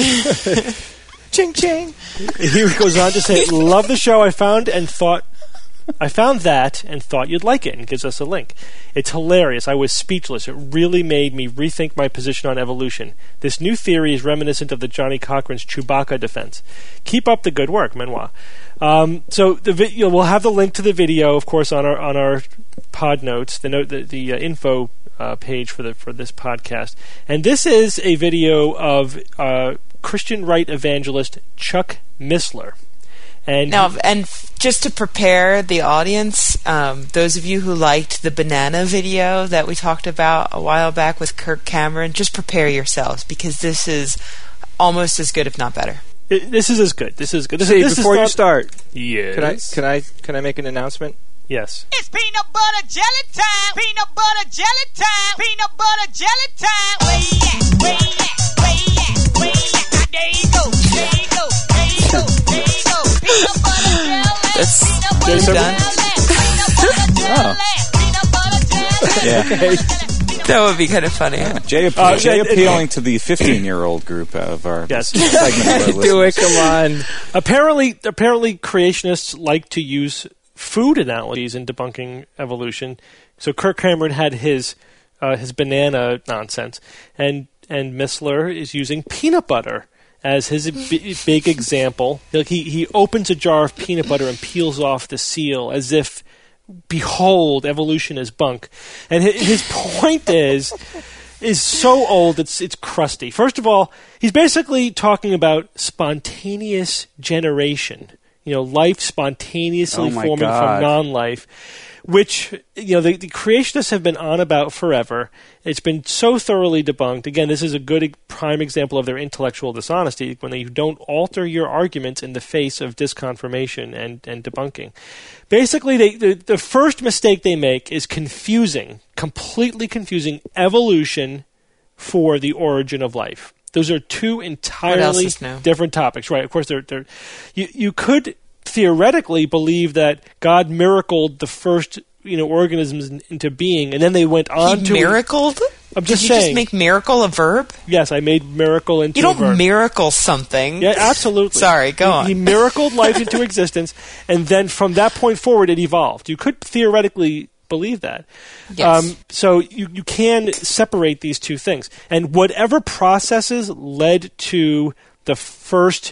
Ching ching. He goes on to say, "Love the show. I found and thought, I found that and thought you'd like it," and gives us a link. "It's hilarious. I was speechless. It really made me rethink my position on evolution. This new theory is reminiscent of the Johnny Cochran's Chewbacca defense. Keep up the good work, Benoit." Um, so the vi- you know, we'll have the link to the video, of course, on our on our pod notes, the note, the, the uh, info uh, page for the for this podcast. And this is a video of uh, Christian right evangelist Chuck Missler. And Now, and f- just to prepare the audience, um, those of you who liked the banana video that we talked about a while back with Kirk Cameron, just prepare yourselves because this is almost as good, if not better. It, this is as good. This is good. This, See, this before is you not- start, yes, can I can I can I make an announcement? yes. It's peanut butter jelly time. Peanut butter jelly time. Peanut butter jelly time. Where you at? Where you at? Where you at? Where you at? Ah, there you go. There you go. There you go. There you go. Peanut butter jelly. That's Peanut butter Jason? jelly. Peanut butter jelly. Peanut butter jelly. Yeah. That would be kind of funny. Jay, appe- Uh, Jay it- it- appealing to the fifteen-year-old group of our Yes. segment of our Do it, listeners. come on. Apparently, apparently, creationists like to use food analogies in debunking evolution. So Kirk Cameron had his uh, his banana nonsense, and and Missler is using peanut butter as his b- big example. Like he he opens a jar of peanut butter and peels off the seal as if, behold, evolution is bunk. And hi- his point is is so old it's it's crusty. First of all, he's basically talking about spontaneous generation. You know, life spontaneously Oh my forming God. from non-life, which, you know, the, the creationists have been on about forever. It's been so thoroughly debunked. Again, this is a good e- prime example of their intellectual dishonesty when they don't alter your arguments in the face of disconfirmation and, and debunking. Basically, they, the, the first mistake they make is confusing, completely confusing evolution for the origin of life. Those are two entirely is new? different topics, right? Of course, they're, they're you, you could theoretically believe that God miracled the first, you know, organisms in, into being, and then they went on He to miracled? I'm just Did you saying. just make miracle a verb? Yes, I made miracle into You a don't verb. miracle something. Yeah, absolutely. Sorry, go he, on. He miracled life into existence, and then from that point forward, it evolved. You could theoretically believe that. Yes. so you, you can separate these two things. And whatever processes led to the first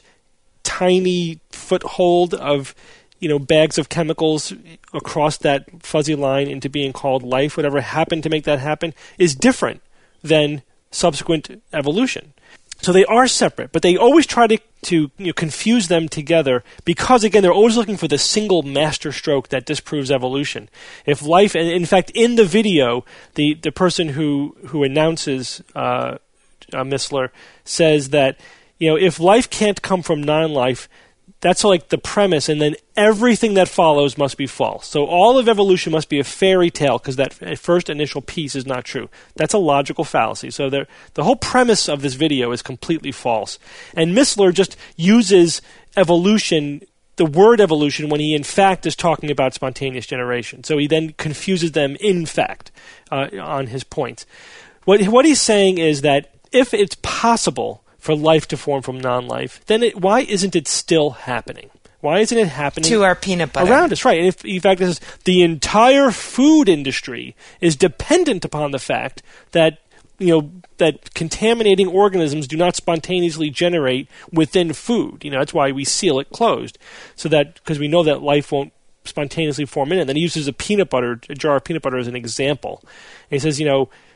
tiny foothold of, you know, bags of chemicals across that fuzzy line into being called life, whatever happened to make that happen, is different than subsequent evolution. So they are separate, but they always try to, to you know, confuse them together because, again, they're always looking for the single master stroke that disproves evolution. If life, and in fact, in the video, the, the person who, who announces uh, uh, Missler says that, you know, if life can't come from non-life, that's like the premise, and then everything that follows must be false. So all of evolution must be a fairy tale because that f- first initial piece is not true. That's a logical fallacy. So the the whole premise of this video is completely false. And Missler just uses evolution, the word evolution, when he in fact is talking about spontaneous generation. So he then confuses them in fact uh, on his points. What what he's saying is that if it's possible for life to form from non-life, then it, why isn't it still happening? Why isn't it happening To our peanut butter. around us? Right. And if, in fact, this is, the entire food industry is dependent upon the fact that, you know, that contaminating organisms do not spontaneously generate within food. You know, that's why we seal it closed, so that because we know that life won't spontaneously form in it. Then he uses a peanut butter, a jar of peanut butter, as an example. And he says, you know,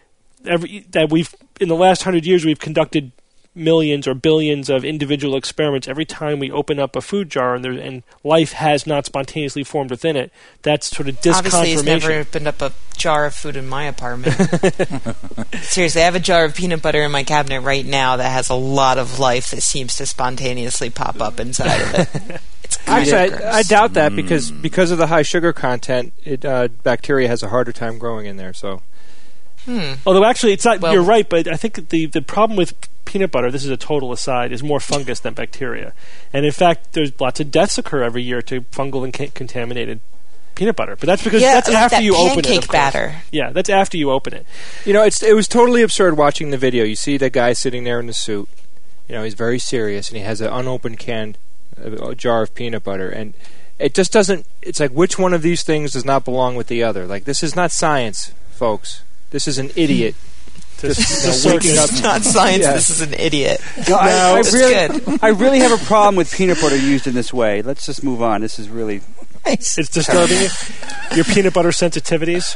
every that we've in the last hundred years we've conducted millions or billions of individual experiments every time we open up a food jar and, there, and life has not spontaneously formed within it. That's sort of disconfirmation. Obviously, he's never opened up a jar of food in my apartment. Seriously, I have a jar of peanut butter in my cabinet right now that has a lot of life that seems to spontaneously pop up inside of it. It's kind Actually, of I, I doubt that because because of the high sugar content, it uh, bacteria has a harder time growing in there. So, hmm. although actually, it's not. Well, you're right, but I think the the problem with peanut butter, this is a total aside, is more fungus than bacteria. And in fact, there's lots of deaths occur every year to fungal and ca- contaminated peanut butter. But that's because yeah, that's like after that you open it. pancake Of course. batter. Yeah, that's after you open it. you know, it's it was totally absurd watching the video. You see the guy sitting there in the suit. You know, he's very serious, and he has an unopened can, a, a jar of peanut butter, and it just doesn't. It's like, which one of these things does not belong with the other? Like, this is not science, folks. This is an idiot. Just, you know, waking up. It's not science. Yeah. This is an idiot. No, I, I That's really, good. I really have a problem with peanut butter used in this way. Let's just move on. This is really. It's disturbing you. Your peanut butter sensitivities.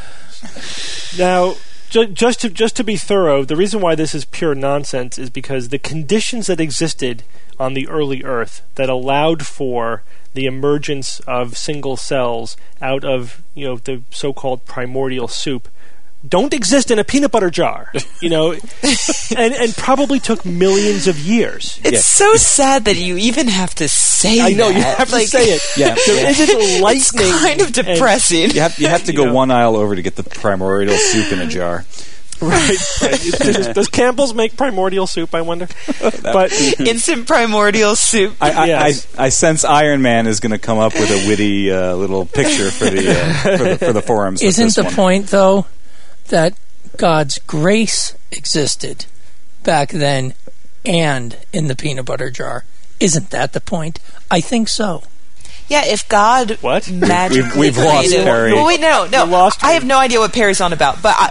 Now, ju- just to just to be thorough, the reason why this is pure nonsense is because the conditions that existed on the early Earth that allowed for the emergence of single cells out of, you know, the so-called primordial soup don't exist in a peanut butter jar, you know, and and probably took millions of years. It's Yeah. so sad that you even have to say I know that. you have Like, to say it. Yeah, There yeah. isn't lightning. It's kind of and- depressing. You have you have to go You know. one aisle over to get the primordial soup in a jar. Right. right. Does, does Campbell's make primordial soup, I wonder? But Instant primordial soup. I, I, Yes. I, I sense Iron Man is going to come up with a witty uh, little picture for the, uh, for the for the forums. with Isn't this the one. point, though, that God's grace existed back then and in the peanut butter jar? Isn't that the point? I think so. Yeah, if God What? magically We've- we've lost created- Perry. Well, wait, no, no. You lost I me. have no idea what Perry's on about, but I,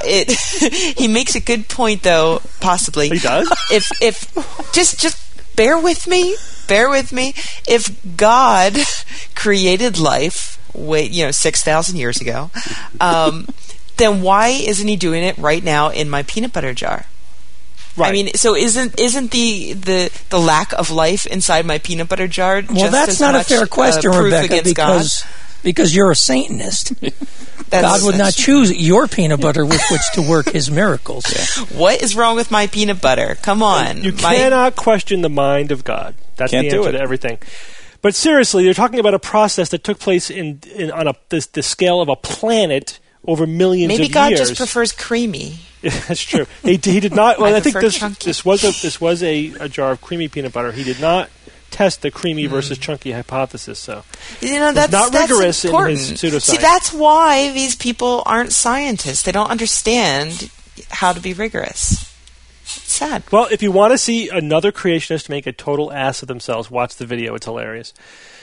it he makes a good point, though. Possibly He does? If if just just bear with me, bear with me. If God created life, wait, you know, six thousand years ago, um, then why isn't He doing it right now in my peanut butter jar? right. I mean, so isn't isn't the, the, the lack of life inside my peanut butter jar just Well, that's as not a much, fair question, uh, proof Rebecca, against because because you're a Satanist. God? That's, God would not that's- choose your peanut butter with which to work His miracles. What is wrong with my peanut butter? Come on, You My- cannot question the mind of God. That's Can't the do answer it. to everything. But seriously, you're talking about a process that took place in, in on a this, the scale of a planet over millions Maybe of God years. just prefers creamy. That's true. He, he did not. Well, I I, think prefer this chunky. this was a this was a, a jar of creamy peanut butter. He did not test the creamy Hmm. versus chunky hypothesis. So You know, that's not that's rigorous in important. his pseudoscience. See, that's why these people aren't scientists. They don't understand how to be rigorous. It's sad. well, if you want to see another creationist make a total ass of themselves, watch the video. It's hilarious.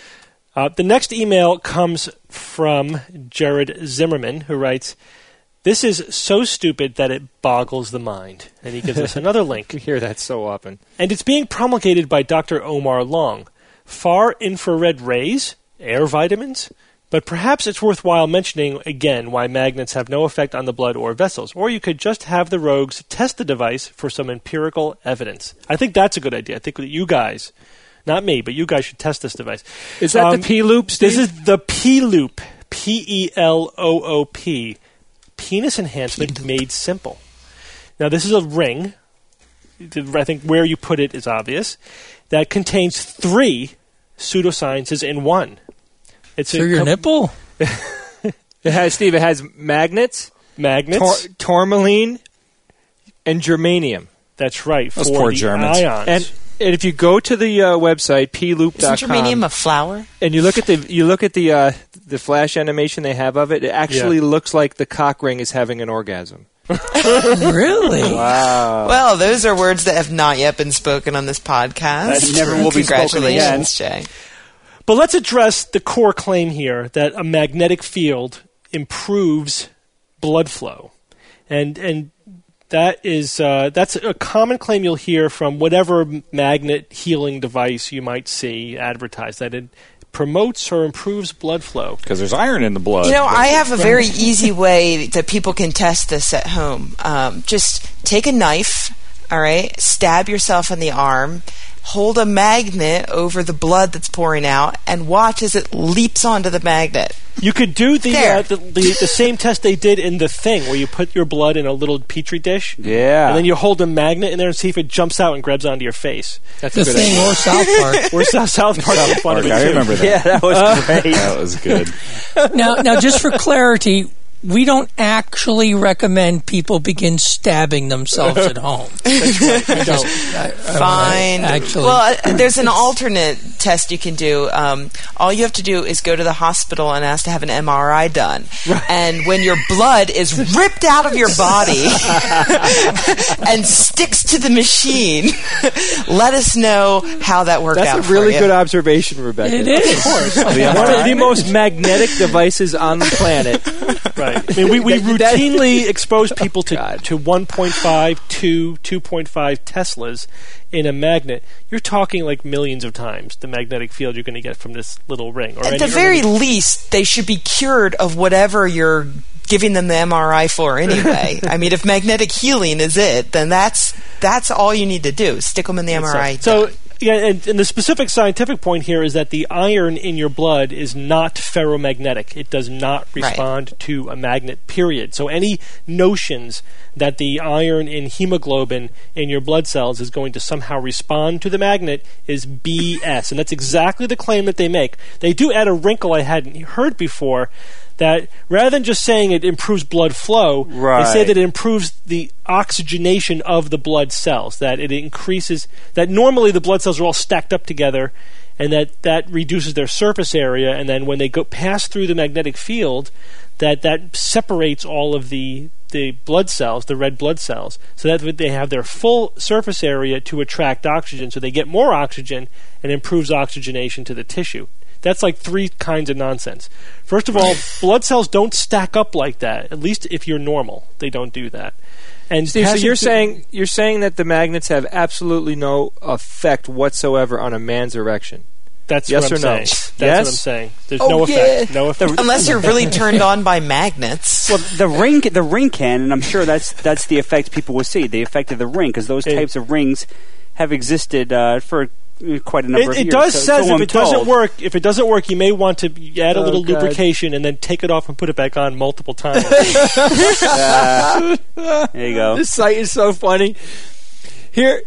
Uh, the next email comes from Jared Zimmerman, who writes, "This is so stupid that it boggles the mind." And he gives us another link. we hear that so often. And it's being promulgated by Doctor Omar Long. Far infrared rays, air vitamins, but perhaps it's worthwhile mentioning again why magnets have no effect on the blood or vessels. Or you could just have the rogues test the device for some empirical evidence. I think that's a good idea. I think that you guys, not me, but you guys should test this device. Is that Um, the P-loop, Steve? This is the P-loop, P E L O O P, penis enhancement made simple. Now, this is a ring. I think where you put it is obvious. That contains three pseudosciences in one. It's Through a your com- nipple? It has, Steve, it has magnets, magnets. tor- tourmaline, and germanium. That's right. Those for poor the Germans. ions. And and if you go to the uh, website p loop dot Isn't com germanium a flower? and you look at the you look at the uh, the flash animation they have of it, it actually Yeah. looks like the cock ring is having an orgasm. Really? Well, those are words that have not yet been spoken on this podcast. That never will be spoken again. Congratulations, Jay. But let's address the core claim here that a magnetic field improves blood flow, and and that is uh, that's a common claim you'll hear from whatever magnet healing device you might see advertised, that it promotes or improves blood flow. Because there's iron in the blood. You know, I have a very easy way that people can test this at home. Um, just take a knife, all right, stab yourself in the arm, hold a magnet over the blood that's pouring out, and watch as it leaps onto the magnet. You could do the, There. uh, the, the the same test they did in The Thing, where you put your blood in a little petri dish, Yeah. and then you hold a magnet in there and see if it jumps out and grabs onto your face. That's The a good Thing idea. or South Park. Or South, South Park made fun of it I too. remember that. Yeah, that was great. That was good. now, now, just for clarity, we don't actually recommend people begin stabbing themselves at home. Fine. Actually, well, uh, there's an alternate test you can do. Um, all you have to do is go to the hospital and ask to have an M R I done. And when your blood is ripped out of your body and sticks to the machine, let us know how that worked out. That's a really for you. good observation, Rebecca. it is. One of the most magnetic devices on the planet. Right. I mean, we, we That- that- routinely expose people to, God. to one point five, two, two point five Teslas in a magnet. You're talking like millions of times the magnetic field you're going to get from this little ring. Or At any, the or very any- least, they should be cured of whatever you're giving them the M R I for anyway. I mean, if magnetic healing is it, then that's that's all you need to do. Stick them in the M R I. So, done. yeah, and, and the specific scientific point here is that the iron in your blood is not ferromagnetic. It does not respond to a magnet, period. So any notions that the iron in hemoglobin in your blood cells is going to somehow respond to the magnet is B S. And that's exactly the claim that they make. They do add a wrinkle I hadn't heard before, that rather than just saying it improves blood flow, Right. they say that it improves the oxygenation of the blood cells, that it increases, that normally the blood cells are all stacked up together, and that that reduces their surface area, and then when they go pass through the magnetic field, that that separates all of the the blood cells, the red blood cells, so that they have their full surface area to attract oxygen, so they get more oxygen and improves oxygenation to the tissue. That's like three kinds of nonsense. First of all, blood cells don't stack up like that. At least if you're normal, they don't do that. And Steve, so passing you're through- saying you're saying that the magnets have absolutely no effect whatsoever on a man's erection. that's yes what I'm or no? saying. That's Yes? what I'm saying. There's Oh, no effect. yeah. No effect. Unless you're really turned on by magnets. Well, the ring, the ring can, and I'm sure that's that's the effect people will see. The effect of the ring, because those It- types of rings have existed uh, for uh, quite a number It, of it years. does so, says so if I'm it doesn't told. work, if it doesn't work, you may want to add a Oh, little God. lubrication and then take it off and put it back on multiple times. Uh, there you go. This site is so funny. Here,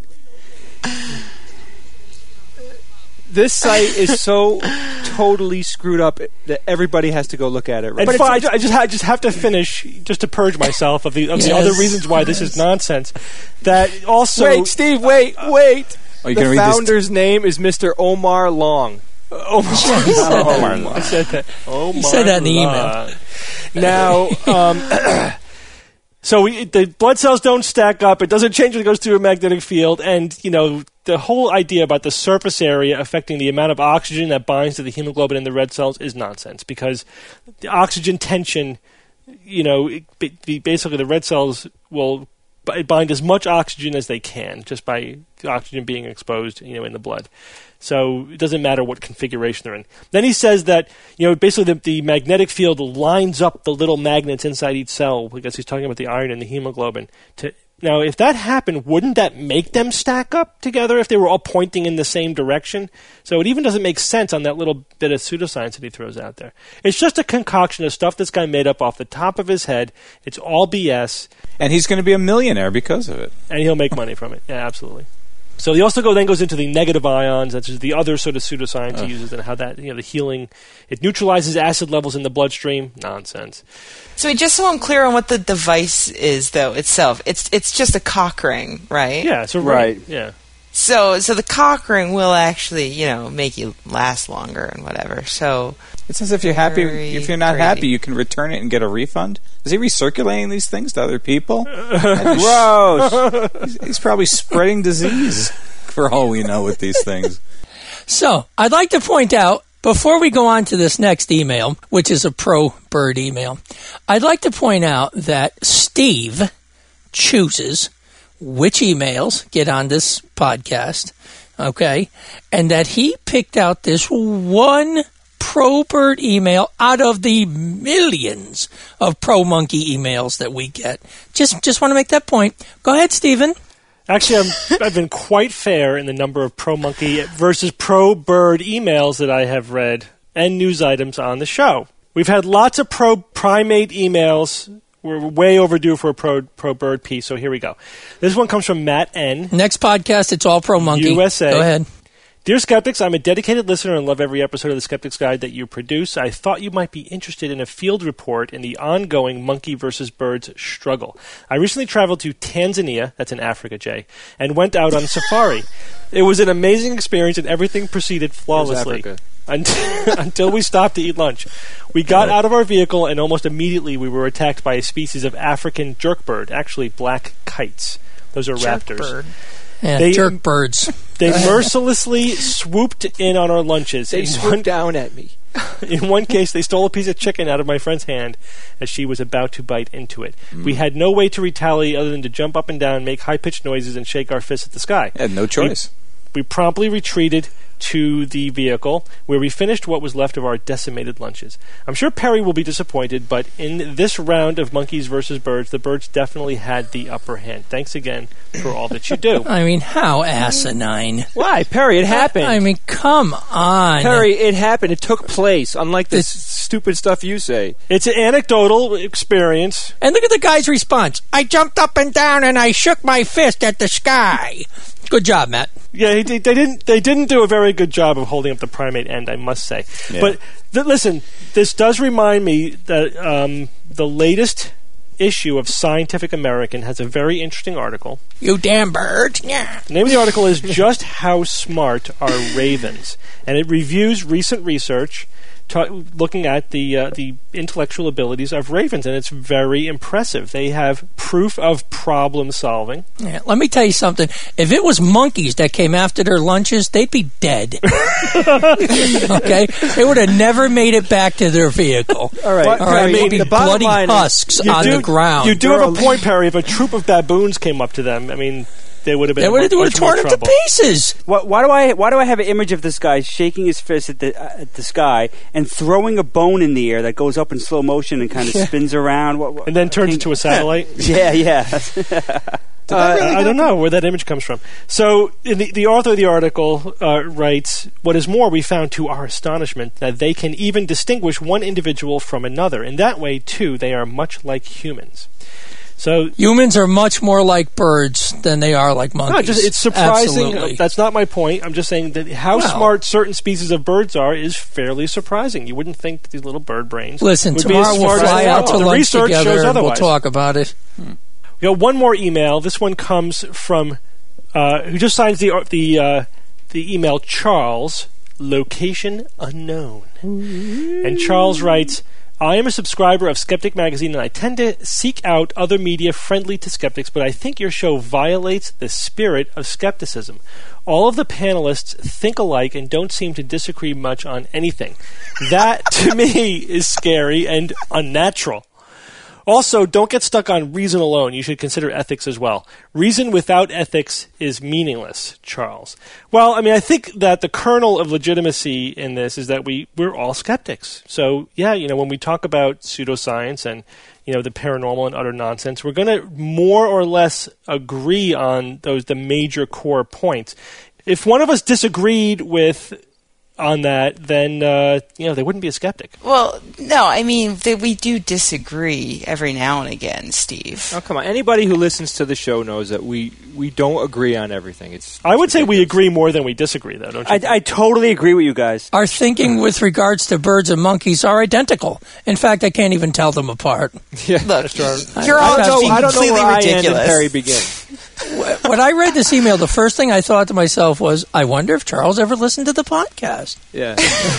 this site is so totally screwed up that everybody has to go look at it. Right? And fine, I ju- I just ha- I just have to finish just to purge myself of the of the Yes. other reasons why this is nonsense. That also wait, Steve, wait, wait. Oh, you The gonna read this? founder's name is Mister Omar Long. Oh my Oh, my I said that. Oh You my said that in the God. Now, um, so we, the blood cells don't stack up. It doesn't change when it goes through a magnetic field, and you know the whole idea about the surface area affecting the amount of oxygen that binds to the hemoglobin in the red cells is nonsense, because the oxygen tension, you know, it, it, basically the red cells will b- bind as much oxygen as they can just by the oxygen being exposed, you know, in the blood. So it doesn't matter what configuration they're in. Then he says that, you know, basically the, the magnetic field lines up the little magnets inside each cell, because he's talking about the iron and the hemoglobin. To, now, if that happened, wouldn't that make them stack up together if they were all pointing in the same direction? So it even doesn't make sense on that little bit of pseudoscience that he throws out there. It's just a concoction of stuff this guy made up off the top of his head. It's all B S, And he's going to be a millionaire because of it. and he'll make money from it. Yeah, absolutely. So he also go, then goes into the negative ions. That's just the other sort of pseudoscience he uses, and how that, you know, the healing, it neutralizes acid levels in the bloodstream. Nonsense. So just so I'm clear on what the device is, though, itself, it's it's just a cock ring, right? Yeah, so Right. Yeah. So so the cock ring will actually, you know, make you last longer and whatever. So It says if you're happy, Very if you're not crazy. happy, you can return it and get a refund. Is he recirculating these things to other people? Gross. he's, he's probably spreading disease, for all we know, with these things. So, I'd like to point out, before we go on to this next email, which is a pro-bird email, I'd like to point out that Steve chooses which emails get on this podcast. okay, and that he picked out this one pro-bird email out of the millions of pro-monkey emails that we get. Just just want to make that point. Go ahead, Stephen. Actually, I'm, I've been quite fair in the number of pro-monkey versus pro-bird emails that I have read and news items on the show. We've had lots of pro-primate emails. We're way overdue for a pro, pro-bird piece, so here we go. This one comes from Matt N. Next podcast, it's all pro-monkey. U S A. Go ahead. Dear Skeptics, I'm a dedicated listener and love every episode of the Skeptics Guide that you produce. I thought you might be interested in a field report in the ongoing monkey versus birds struggle. I recently traveled to Tanzania, that's in Africa, Jay, and went out on safari. It was an amazing experience and everything proceeded flawlessly. Until, until we stopped to eat lunch. We got out of our vehicle and almost immediately we were attacked by a species of African jerkbird, actually black kites. Those are raptors. Jerkbird. Yeah, They- jerk birds. They mercilessly swooped in on our lunches. They in, swooped one, down at me. in one case, they stole a piece of chicken out of my friend's hand as she was about to bite into it. Mm. We had no way to retaliate other than to jump up and down, make high-pitched noises, and shake our fists at the sky. Had no choice. We, we promptly retreated to the vehicle, where we finished what was left of our decimated lunches. I'm sure Perry will be disappointed, but in this round of monkeys versus birds, the birds definitely had the upper hand. Thanks again for all that you do. I mean, how asinine. Why, Perry? It happened. I mean, come on. Perry, it happened. It took place. Unlike this stupid stuff you say. It's an anecdotal experience. And look at the guy's response. I jumped up and down and I shook my fist at the sky. Good job, Matt. Yeah, he, they didn't. They didn't do a very good job of holding up the primate end, I must say. Yeah. But th- listen, this does remind me that um, the latest issue of Scientific American has a very interesting article. You damn bird. Yeah. The name of the article is "Just How Smart Are Ravens," and it reviews recent research ta- looking at the uh, the intellectual abilities of ravens, and it's very impressive. They have proof of problem solving. Yeah, let me tell you something. If it was monkeys that came after their lunches, they'd be dead. Okay? They would have never made it back to their vehicle. All right. But, All right, I mean, they'd be the bottom bloody line is- husks You on do- the ground. You do There have a are- point, Perry. If a troop of baboons came up to them, I mean, they would have been They would have much torn more him to trouble. pieces. Why, why do I? Why do I have an image of this guy shaking his fist at the uh, at the sky and throwing a bone in the air that goes up in slow motion and kind of spins around? What, what, And then turns can- into a satellite. Yeah, yeah. Uh, I don't know where that image comes from. So, in the, the author of the article uh, writes, "What is more, we found to our astonishment that they can even distinguish one individual from another. In that way, too, they are much like humans." So, Humans are much more like birds than they are like monkeys. no, just, it's surprising. Absolutely. That's not my point. I'm just saying that how Well- smart certain species of birds are is fairly surprising. You wouldn't think that these little bird brains Listen, would be as tomorrow we'll smart as fly they out are. to The lunch research together shows and we'll otherwise. talk about it. We got one more email. This one comes from uh, who just signs the the uh, the email Charles, location unknown. And Charles writes, "I am a subscriber of Skeptic Magazine and I tend to seek out other media friendly to skeptics, but I think your show violates the spirit of skepticism. All of the panelists think alike and don't seem to disagree much on anything. That, to me, is scary and unnatural. Also, don't get stuck on reason alone. You should consider ethics as well. Reason without ethics is meaningless, Charles." Well, I mean, I think that the kernel of legitimacy in this is that we, we're all skeptics. So, yeah, you know, when we talk about pseudoscience and, you know, the paranormal and utter nonsense, we're going to more or less agree on those, the major core points. If one of us disagreed with on that, then uh, you know they wouldn't be a skeptic. Well, no, I mean, they, we do disagree every now and again, Steve. Oh, come on. Anybody who listens to the show knows that we, we don't agree on everything. It's. I would say we ridiculous. agree more than we disagree, though, don't you? I, think? I totally agree with you guys. Our thinking with regards to birds and monkeys are identical. In fact, I can't even tell them apart. Yeah. Look, you're I all don't just know- being I don't know completely where I end and ridiculous. Perry begin. When I read this email, the first thing I thought to myself was, I wonder if Charles ever listened to the podcast. Yeah.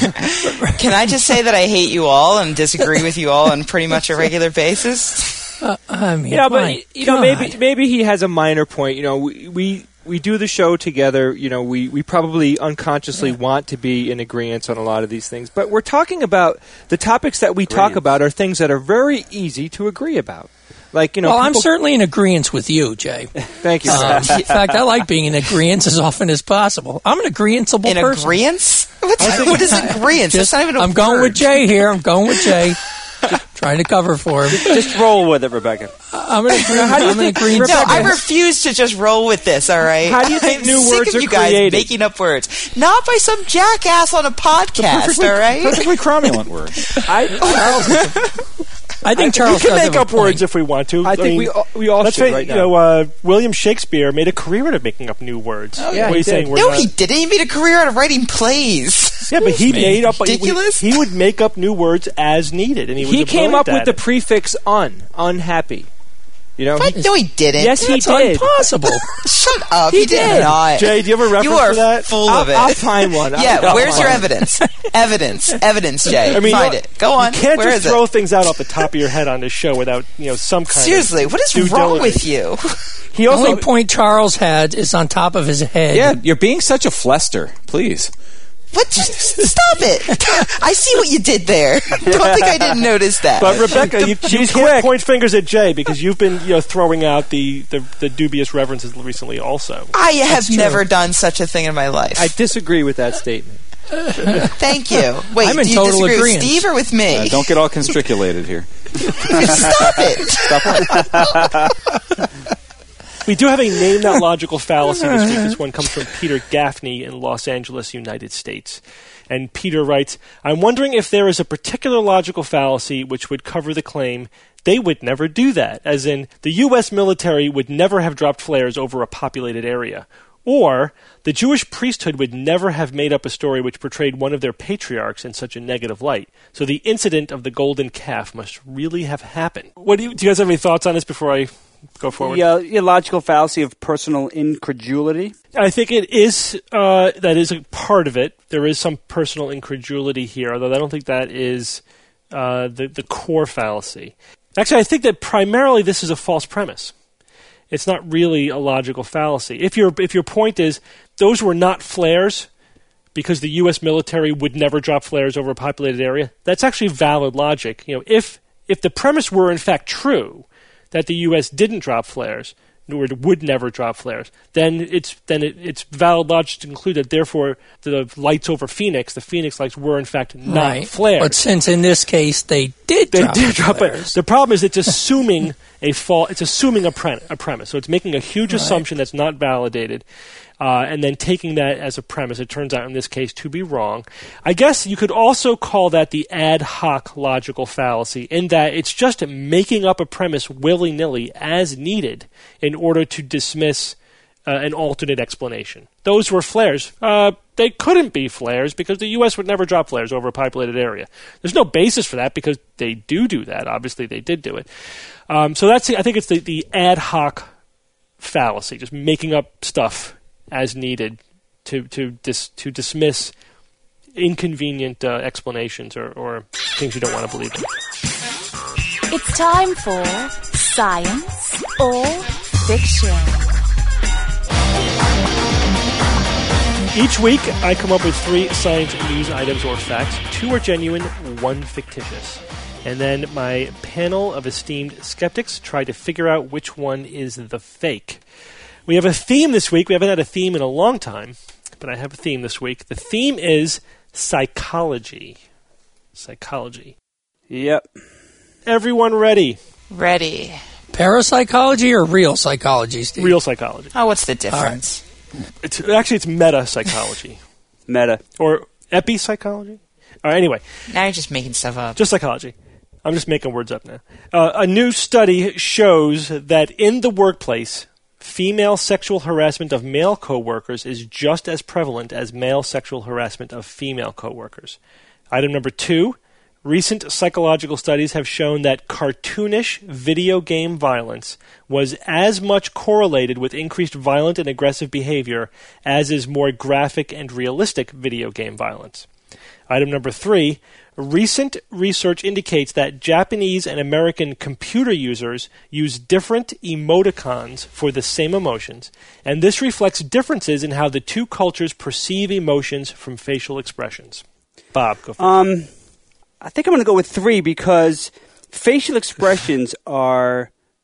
Can I just say that I hate you all and disagree with you all on pretty much a regular basis? Uh, I mean, Yeah, my but you know, God. maybe maybe he has a minor point. You know, we we, we do the show together. You know, we, we probably unconsciously want to be in agreement on a lot of these things. But we're talking about the topics that we talk about are things that are very easy to agree about. Like, you know, well, I'm people- certainly in agreement with you, Jay. Thank you. Um, Sir. in fact, I like being in agreement as often as possible. I'm an agreeable In person. agreeance? What's, what is agreeance? That's Just- not even a I'm going word. with Jay here. I'm going with Jay. Trying to cover for him. Just roll with it, Rebecca. I'm an agreement. How do you I'm an think- agreement. No, I Rebecca- refuse to just roll with this, all right? How do you think I'm new sick words of are you guys created? making up words. Not by some jackass on a podcast, Perfectly, all right? perfectly cromulent word. I, I think Charles we can does make have a up words point. if we want to. I think mean, we all, we all let's should say, right you now. know, uh, William Shakespeare made a career out of making up new words. Oh, yeah, what are he you saying? did. We're No, not- he didn't. He made a career out of writing plays. Yeah, but he made up. Ridiculous. He, he would make up new words as needed, and he, was he a came brilliant up with at the it. prefix "un," unhappy. You know, What? he- No, he didn't. yes, he That's did. impossible. Shut up. He He, did. did. not. Jay, do you have a reference You are to that? full I'll, of it. I'll find one. yeah, I'll where's your find evidence? evidence. Evidence, Jay. I mean, Find you, it. Go on. You can't Where just is throw it? things out off the top of your head on this show without, you know, some kind Seriously, of what is due wrong diligence. with you? He The also only point Charles had is on top of his head. Yeah, you're being such a flester. Please. What? Stop it! I see what you did there. Don't think I didn't notice that. But Rebecca, you, you She's can't quick. point fingers at Jay because you've been, you know, throwing out the, the, the dubious references recently. Also, I have true. never done such a thing in my life. I disagree with that statement. Thank you. Wait, I'm in do you total disagree agreement. with Steve or with me? Uh, don't get all constriculated here. Stop it! we do have a name that logical fallacy this week. This one comes from Peter Gaffney in Los Angeles, United States. And Peter writes, I'm wondering if there is a particular logical fallacy which would cover the claim they would never do that, as in the U S military would never have dropped flares over a populated area. Or the Jewish priesthood would never have made up a story which portrayed one of their patriarchs in such a negative light. So the incident of the golden calf must really have happened. What do you, do you guys have any thoughts on this before I go forward? The uh, illogical fallacy of personal incredulity. I think it is, uh, that is a part of it. There is some personal incredulity here, although I don't think that is uh, the, the core fallacy. Actually, I think that primarily this is a false premise. It's not really a logical fallacy. If your if your point is those were not flares because the U S military would never drop flares over a populated area, that's actually valid logic. You know, if if the premise were in fact true that the U S didn't drop flares or would never drop flares, then it's then it, it's valid logic to conclude that therefore the lights over Phoenix, the Phoenix lights, were in fact not right. flares. But since in this case they did They drop did drop it. flares. The problem is it's assuming a fall. It's assuming a, pre- a premise. So it's making a huge Right. assumption that's not validated, uh, and then taking that as a premise. It turns out in this case to be wrong. I guess you could also call that the ad hoc logical fallacy, in that it's just making up a premise willy nilly as needed in order to dismiss uh, an alternate explanation. Those were flares. Uh, they couldn't be flares because the U S would never drop flares over a populated area. There's no basis for that because they do do that. Obviously, they did do it. Um, so that's I think it's the, the ad hoc fallacy, just making up stuff as needed to to dis, to dismiss inconvenient uh, explanations or, or things you don't want to believe in. It's time for Science or Fiction. Each week, I come up with three science news items or facts. Two are genuine, one fictitious. And then my panel of esteemed skeptics try to figure out which one is the fake. We have a theme this week. We haven't had a theme in a long time, but I have a theme this week. The theme is psychology. Psychology. Yep. Everyone ready? Ready. Parapsychology or real psychology, Steve? Real psychology. Oh, what's the difference? It's, actually, it's meta psychology. Meta. Or epipsychology. All right, anyway. Now you're just making stuff up. Just psychology. I'm just making words up now. Uh, a new study shows that in the workplace, female sexual harassment of male coworkers is just as prevalent as male sexual harassment of female coworkers. Item number two, recent psychological studies have shown that cartoonish video game violence was as much correlated with increased violent and aggressive behavior as is more graphic and realistic video game violence. Item number three, recent research indicates that Japanese and American computer users use different emoticons for the same emotions, and this reflects differences in how the two cultures perceive emotions from facial expressions. Bob, go for it. Um, I think I'm going to go with three because facial expressions are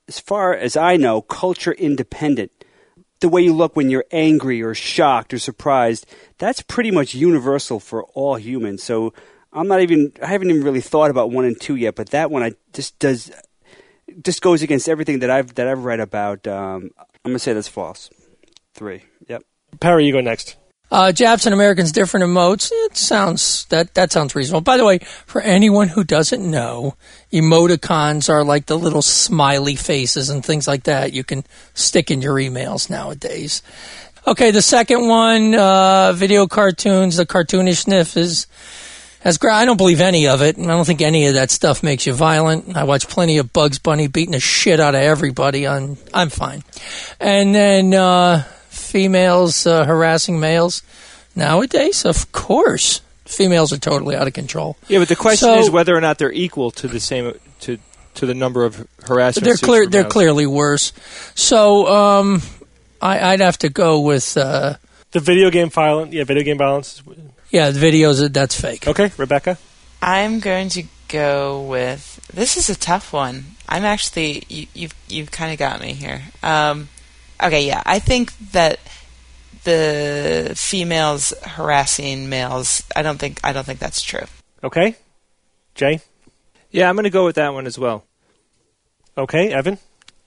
as far as I know, culture independent. The way you look when you're angry or shocked or surprised, that's pretty much universal for all humans. So I'm not even, I haven't even really thought about one and two yet, but that one I just does, just goes against everything that I've, that I've read about. Um, I'm going to say that's false. Three. Yep. Perry, you go next. Uh, Japs and Americans different emotes. It sounds that that sounds reasonable. By the way, for anyone who doesn't know, emoticons are like the little smiley faces and things like that you can stick in your emails nowadays. Okay, the second one, uh, video cartoons. The cartoonishness is as gra- I don't believe any of it, and I don't think any of that stuff makes you violent. I watch plenty of Bugs Bunny beating the shit out of everybody. On I'm fine, and then. Uh, Females uh, harassing males. Nowadays, of course, females are totally out of control. Yeah, but the question So- is whether or not they're equal to the same to to the number of harassment. They're suits clear. for They're males. clearly worse. So um, I, I'd have to go with uh, The video game violence. Yeah, video game violence. yeah, the videos. That's fake. Okay, Rebecca. I'm going to go with. This is a tough one. I'm actually you, you've you've kind of got me here. Um, okay, yeah, I think that the females harassing males. I don't think I don't think that's true. Okay, Jay. Yeah, I'm going to go with that one as well. Okay, Evan.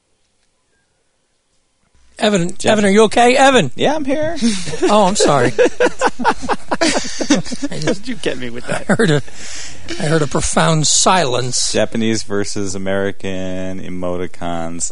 Evan, Evan, are you okay, Evan? Yeah, I'm here. Oh, I'm sorry. Did you get me with I that? heard a, I heard a profound silence. Japanese versus American emoticons.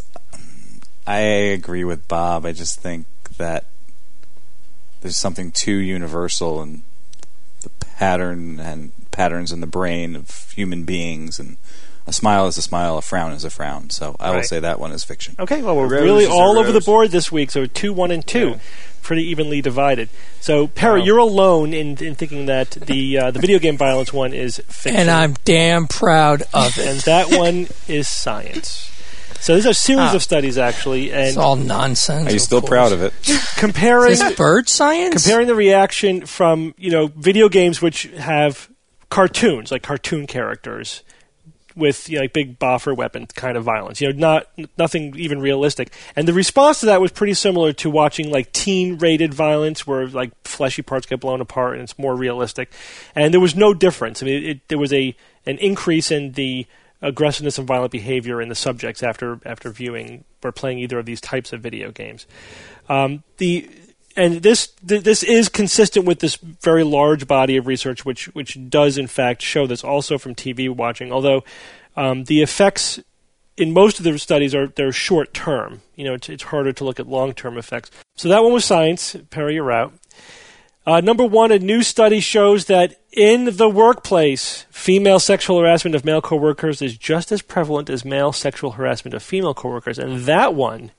I agree with Bob. I just think that there's something too universal in the pattern and patterns in the brain of human beings, and a smile is a smile, a frown is a frown. So I will Right. say that one is fiction. Okay, well, we're Rose really is a all over the rose. board this week, so two, one, and two. Yeah. Pretty evenly divided. So, Perry, Wow. you're alone in, in thinking that the uh, the video game violence one is fiction. And I'm damn proud of it. And that one is science. So there's a series Ah. of studies, actually, It's and all nonsense. Are you still proud of it? comparing Is this bird science? comparing the reaction from, you know, video games which have cartoons, like cartoon characters, with, you know, like big boffer weapon kind of violence, you know, not nothing even realistic. And the response to that was pretty similar to watching like teen-rated violence, where like fleshy parts get blown apart and it's more realistic. And there was no difference. I mean, it, there was a an increase in the aggressiveness and violent behavior in the subjects after after viewing or playing either of these types of video games. Um, the and this th- this is consistent with this very large body of research, which which does in fact show this, also from T V watching. Although um, the effects in most of the studies are they're short term. You know, it's, it's harder to look at long term effects. So that one was science. Perry, you're out. Uh, number one, a new study shows that in the workplace, female sexual harassment of male coworkers is just as prevalent as male sexual harassment of female coworkers, and that one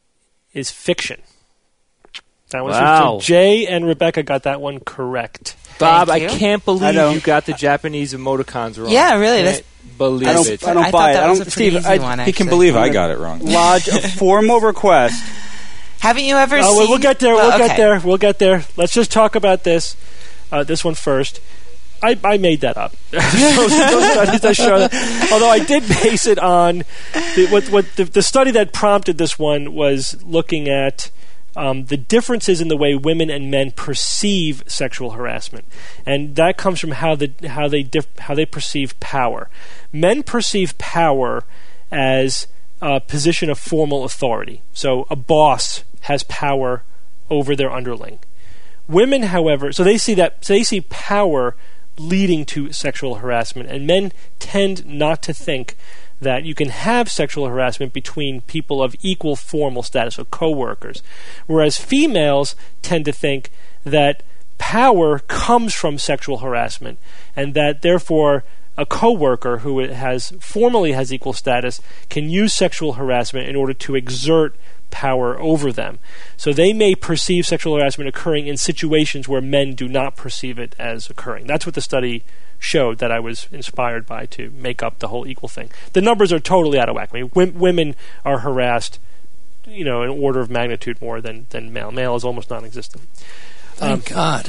is fiction. That one's Wow. fiction. Jay and Rebecca got that one correct. Bob, I Thank you. can't I believe don't- you got the Japanese emoticons wrong. Yeah, really, Can't believe I don't, it. I don't I buy thought it. that I was don't, a pretty Steve, easy I, one, He can actually. believe I got it wrong. lodge a formal request. Haven't you ever Oh, seen? well, we'll get there. Well, we'll get okay. there. We'll get there. Let's just talk about this. Uh, this one first. I, I made that up. those, those studies that show that. Although I did base it on the, what what the, the study that prompted this one was looking at um, the differences in the way women and men perceive sexual harassment, and that comes from how the how they dif- how they perceive power. Men perceive power as a position of formal authority. So a boss has power over their underling. Women, however, so they see that so they see power leading to sexual harassment, and men tend not to think that you can have sexual harassment between people of equal formal status, so coworkers, whereas females tend to think that power comes from sexual harassment, and that therefore a coworker who has formally has equal status can use sexual harassment in order to exert power over them. So they may perceive sexual harassment occurring in situations where men do not perceive it as occurring. That's what the study showed that I was inspired by to make up the whole equal thing. The numbers are totally out of whack. I mean, w- women are harassed, you know, an order of magnitude more than, than male. Male is almost non-existent. Thank God.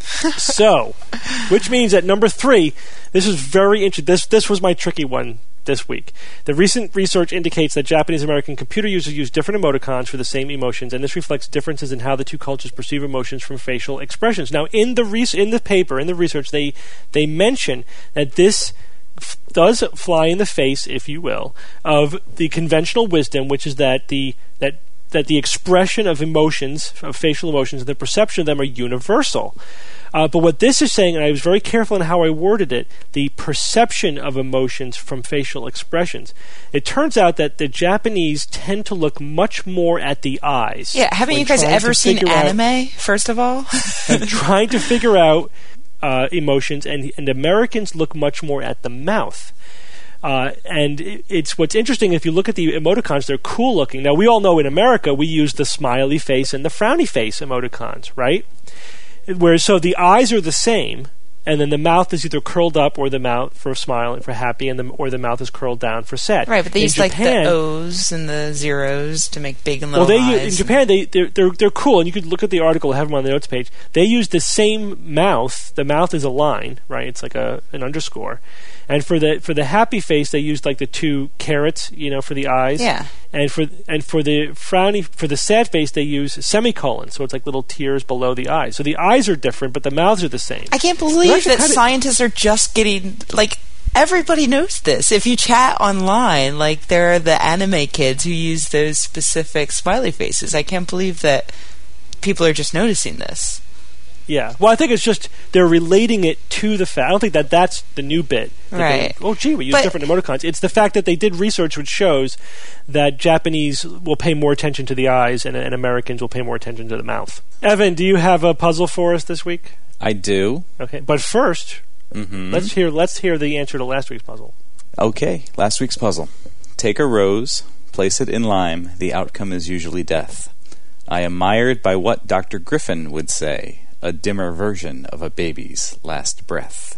So, which means at number three, this is very interesting. This this was my tricky one this week. The recent research indicates that Japanese American computer users use different emoticons for the same emotions, and this reflects differences in how the two cultures perceive emotions from facial expressions. Now, in the res- in the paper, in the research, they they mention that this f- does fly in the face, if you will, of the conventional wisdom, which is that the that that the expression of emotions, of facial emotions, and the perception of them are universal. Uh, but what this is saying, and I was very careful in how I worded it, the perception of emotions from facial expressions. It turns out that the Japanese tend to look much more at the eyes. Yeah, haven't when you guys trying ever to seen figure out- anime, first of all? and trying to figure out uh, emotions, and, and Americans look much more at the mouth. Uh, and it, it's what's interesting, if you look at the emoticons, they're cool looking. Now, we all know in America we use the smiley face and the frowny face emoticons, right? Whereas, so the eyes are the same, and then the mouth is either curled up or the mouth for smiling, for happy, and the, or the mouth is curled down for sad. Right, but they in use Japan, like the O's and the zeros to make big and little well, they eyes. use, in Japan they they're, they're they're cool, and you could look at the article, have them on the notes page. They use the same mouth. The mouth is a line, right? It's like a an underscore. And for the for the happy face, they used like the two carrots, you know, for the eyes. Yeah. And for and for the frowny for the sad face, they use semicolons, so it's like little tears below the eyes. So the eyes are different, but the mouths are the same. I can't They're believe actually that kinda- scientists are just getting, like, everybody knows this. If you chat online, like, there are the anime kids who use those specific smiley faces. I can't believe that people are just noticing this. Yeah. Well, I think it's just they're relating it to the fact. I don't think that that's the new bit. that they- Right. oh, gee, we use But- different emoticons. It's the fact that they did research which shows that Japanese will pay more attention to the eyes and, and Americans will pay more attention to the mouth. Evan, do you have a puzzle for us this week? I do. Okay. But first, Mm-hmm. let's hear let's hear the answer to last week's puzzle. Okay, last week's puzzle. Take a rose, place it in lime. The outcome is usually death. I am mired by what Doctor Griffin would say, a dimmer version of a baby's last breath.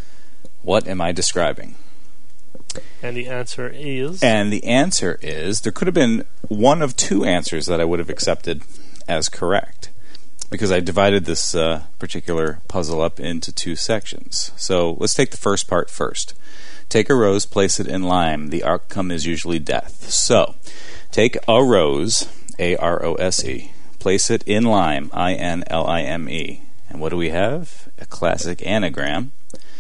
What am I describing? And the answer is And the answer is, there could have been one of two answers that I would have accepted as correct, because I divided this uh, particular puzzle up into two sections. So let's take the first part first. Take a rose, place it in lime. The outcome is usually death. So, take a rose, A R O S E, place it in lime, I N L I M E. And what do we have? A classic anagram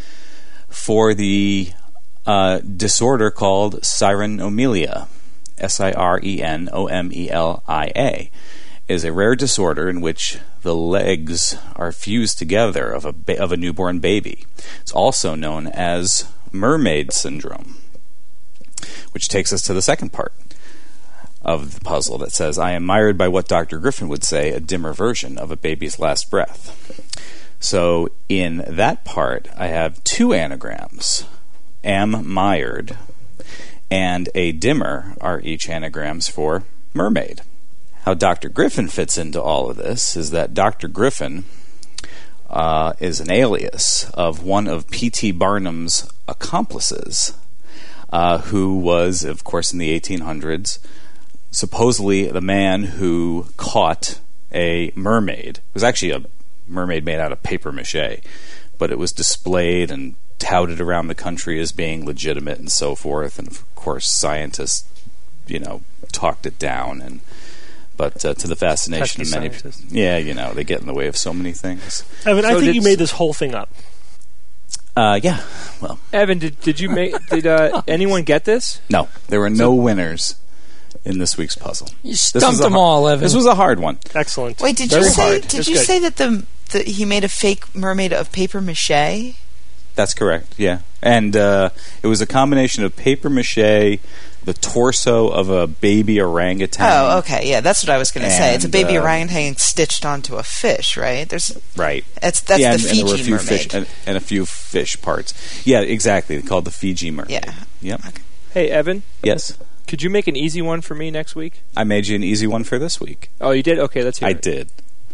for the uh, disorder called Sirenomelia. S I R E N O M E L I A. Is a rare disorder in which the legs are fused together of a ba- of a newborn baby. It's also known as mermaid syndrome, which takes us to the second part of the puzzle that says, I am mired by what Doctor Griffin would say, a dimmer version of a baby's last breath. So in that part, I have two anagrams, am mired, and a dimmer are each anagrams for mermaid. How Doctor Griffin fits into all of this is that Doctor Griffin uh, is an alias of one of P T Barnum's accomplices, uh, who was, of course, in the eighteen hundreds, supposedly the man who caught a mermaid. It was actually a mermaid made out of paper mache, but it was displayed and touted around the country as being legitimate and so forth. And of course, scientists, you know, talked it down. And but uh, to the fascination Pesky of many, scientists. yeah, you know, they get in the way of so many things. Evan, I So think did you s- made this whole thing up. Uh, yeah, well, Evan, did did you make? Did uh, anyone get this? no, there were no winners in this week's puzzle. You This stumped was a them har- all, Evan. This was a hard one. Excellent. Wait, did Very you say hard. did That's you good. say that the that he made a fake mermaid of paper mache? That's correct, yeah. And uh, it was a combination of paper mache, the torso of a baby orangutan. Oh, okay, yeah, that's what I was going to say. It's a And, baby uh, orangutan stitched onto a fish, right? There's Right. that's that's yeah, the and, and there were a Fiji few mermaid. fish and, and a few fish parts. Yeah, exactly. Called the Fiji mermaid. Yeah. Yep. Hey, Evan, Yes. could you make an easy one for me next week? I made you an easy one for this week. Oh, you did? Okay, let's hear I it. did.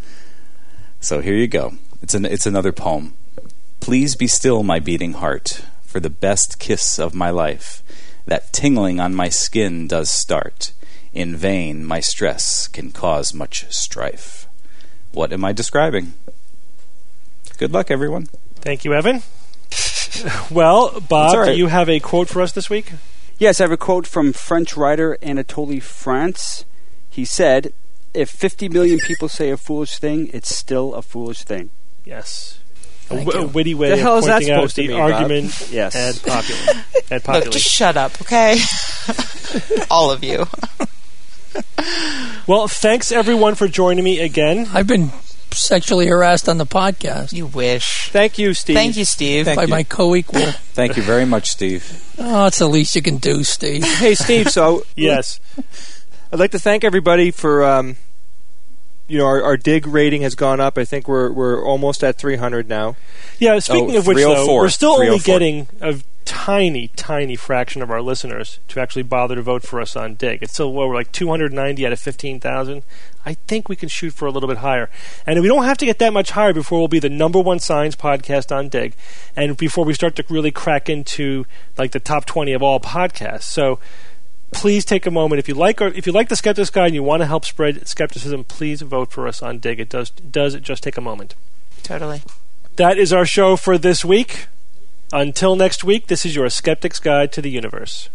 So here you go. It's an it's another poem. Please be still, my beating heart, for the best kiss of my life. That tingling on my skin does start. In vain my stress can cause much strife. What am I describing? Good luck, everyone. Thank you, Evan. Well, Bob, right. do you have a quote for us this week? Yes, I have a quote from French writer Anatole France. He said, if fifty million people say a foolish thing, it's still a foolish thing. Yes. A, Thank w- a you. witty way The hell of is that pointing out supposed to the mean, Bob? argument Yes. and popular. and Look, population. just shut up, okay? All of you. Well, thanks everyone for joining me again. I've been sexually harassed on the podcast You wish. Thank you, Steve. Thank you, Steve. Thank by you. my co-equal. Thank you very much, Steve. Oh, it's the least you can do, Steve. Hey, Steve. So Yes. I'd like to thank everybody for, um, you know, our, our dig rating has gone up. I think we're we're almost at three hundred now. Yeah, speaking Oh, of which, though, three oh four. we're still only three oh four. getting a tiny, tiny fraction of our listeners to actually bother to vote for us on Dig. It's still, well, we're like two hundred ninety out of fifteen thousand. I think we can shoot for a little bit higher. And we don't have to get that much higher before we'll be the number one science podcast on Dig, and before we start to really crack into like the top twenty of all podcasts. So please take a moment. If you like our, if you like the Skeptics Guide and you want to help spread skepticism, please vote for us on Dig. It does does just take a moment. Totally. That is our show for this week. Until next week, this is your Skeptic's Guide to the Universe.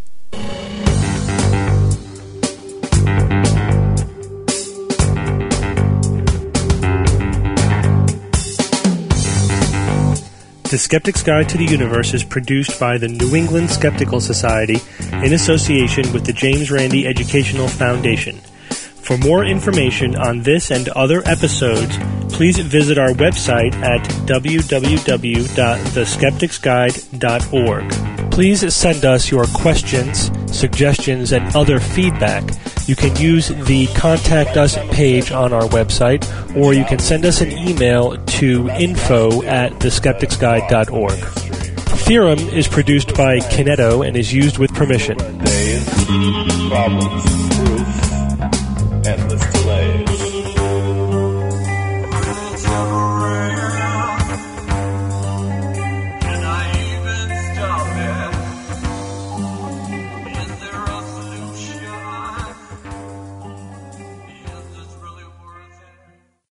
The Skeptic's Guide to the Universe is produced by the New England Skeptical Society in association with the James Randi Educational Foundation. For more information on this and other episodes, please visit our website at w w w dot the skeptics guide dot org. Please send us your questions, suggestions, and other feedback. You can use the Contact Us page on our website, or you can send us an email to info at the skeptics guide dot org. Theorem is produced by Kineto and is used with permission. Days, problems, proof.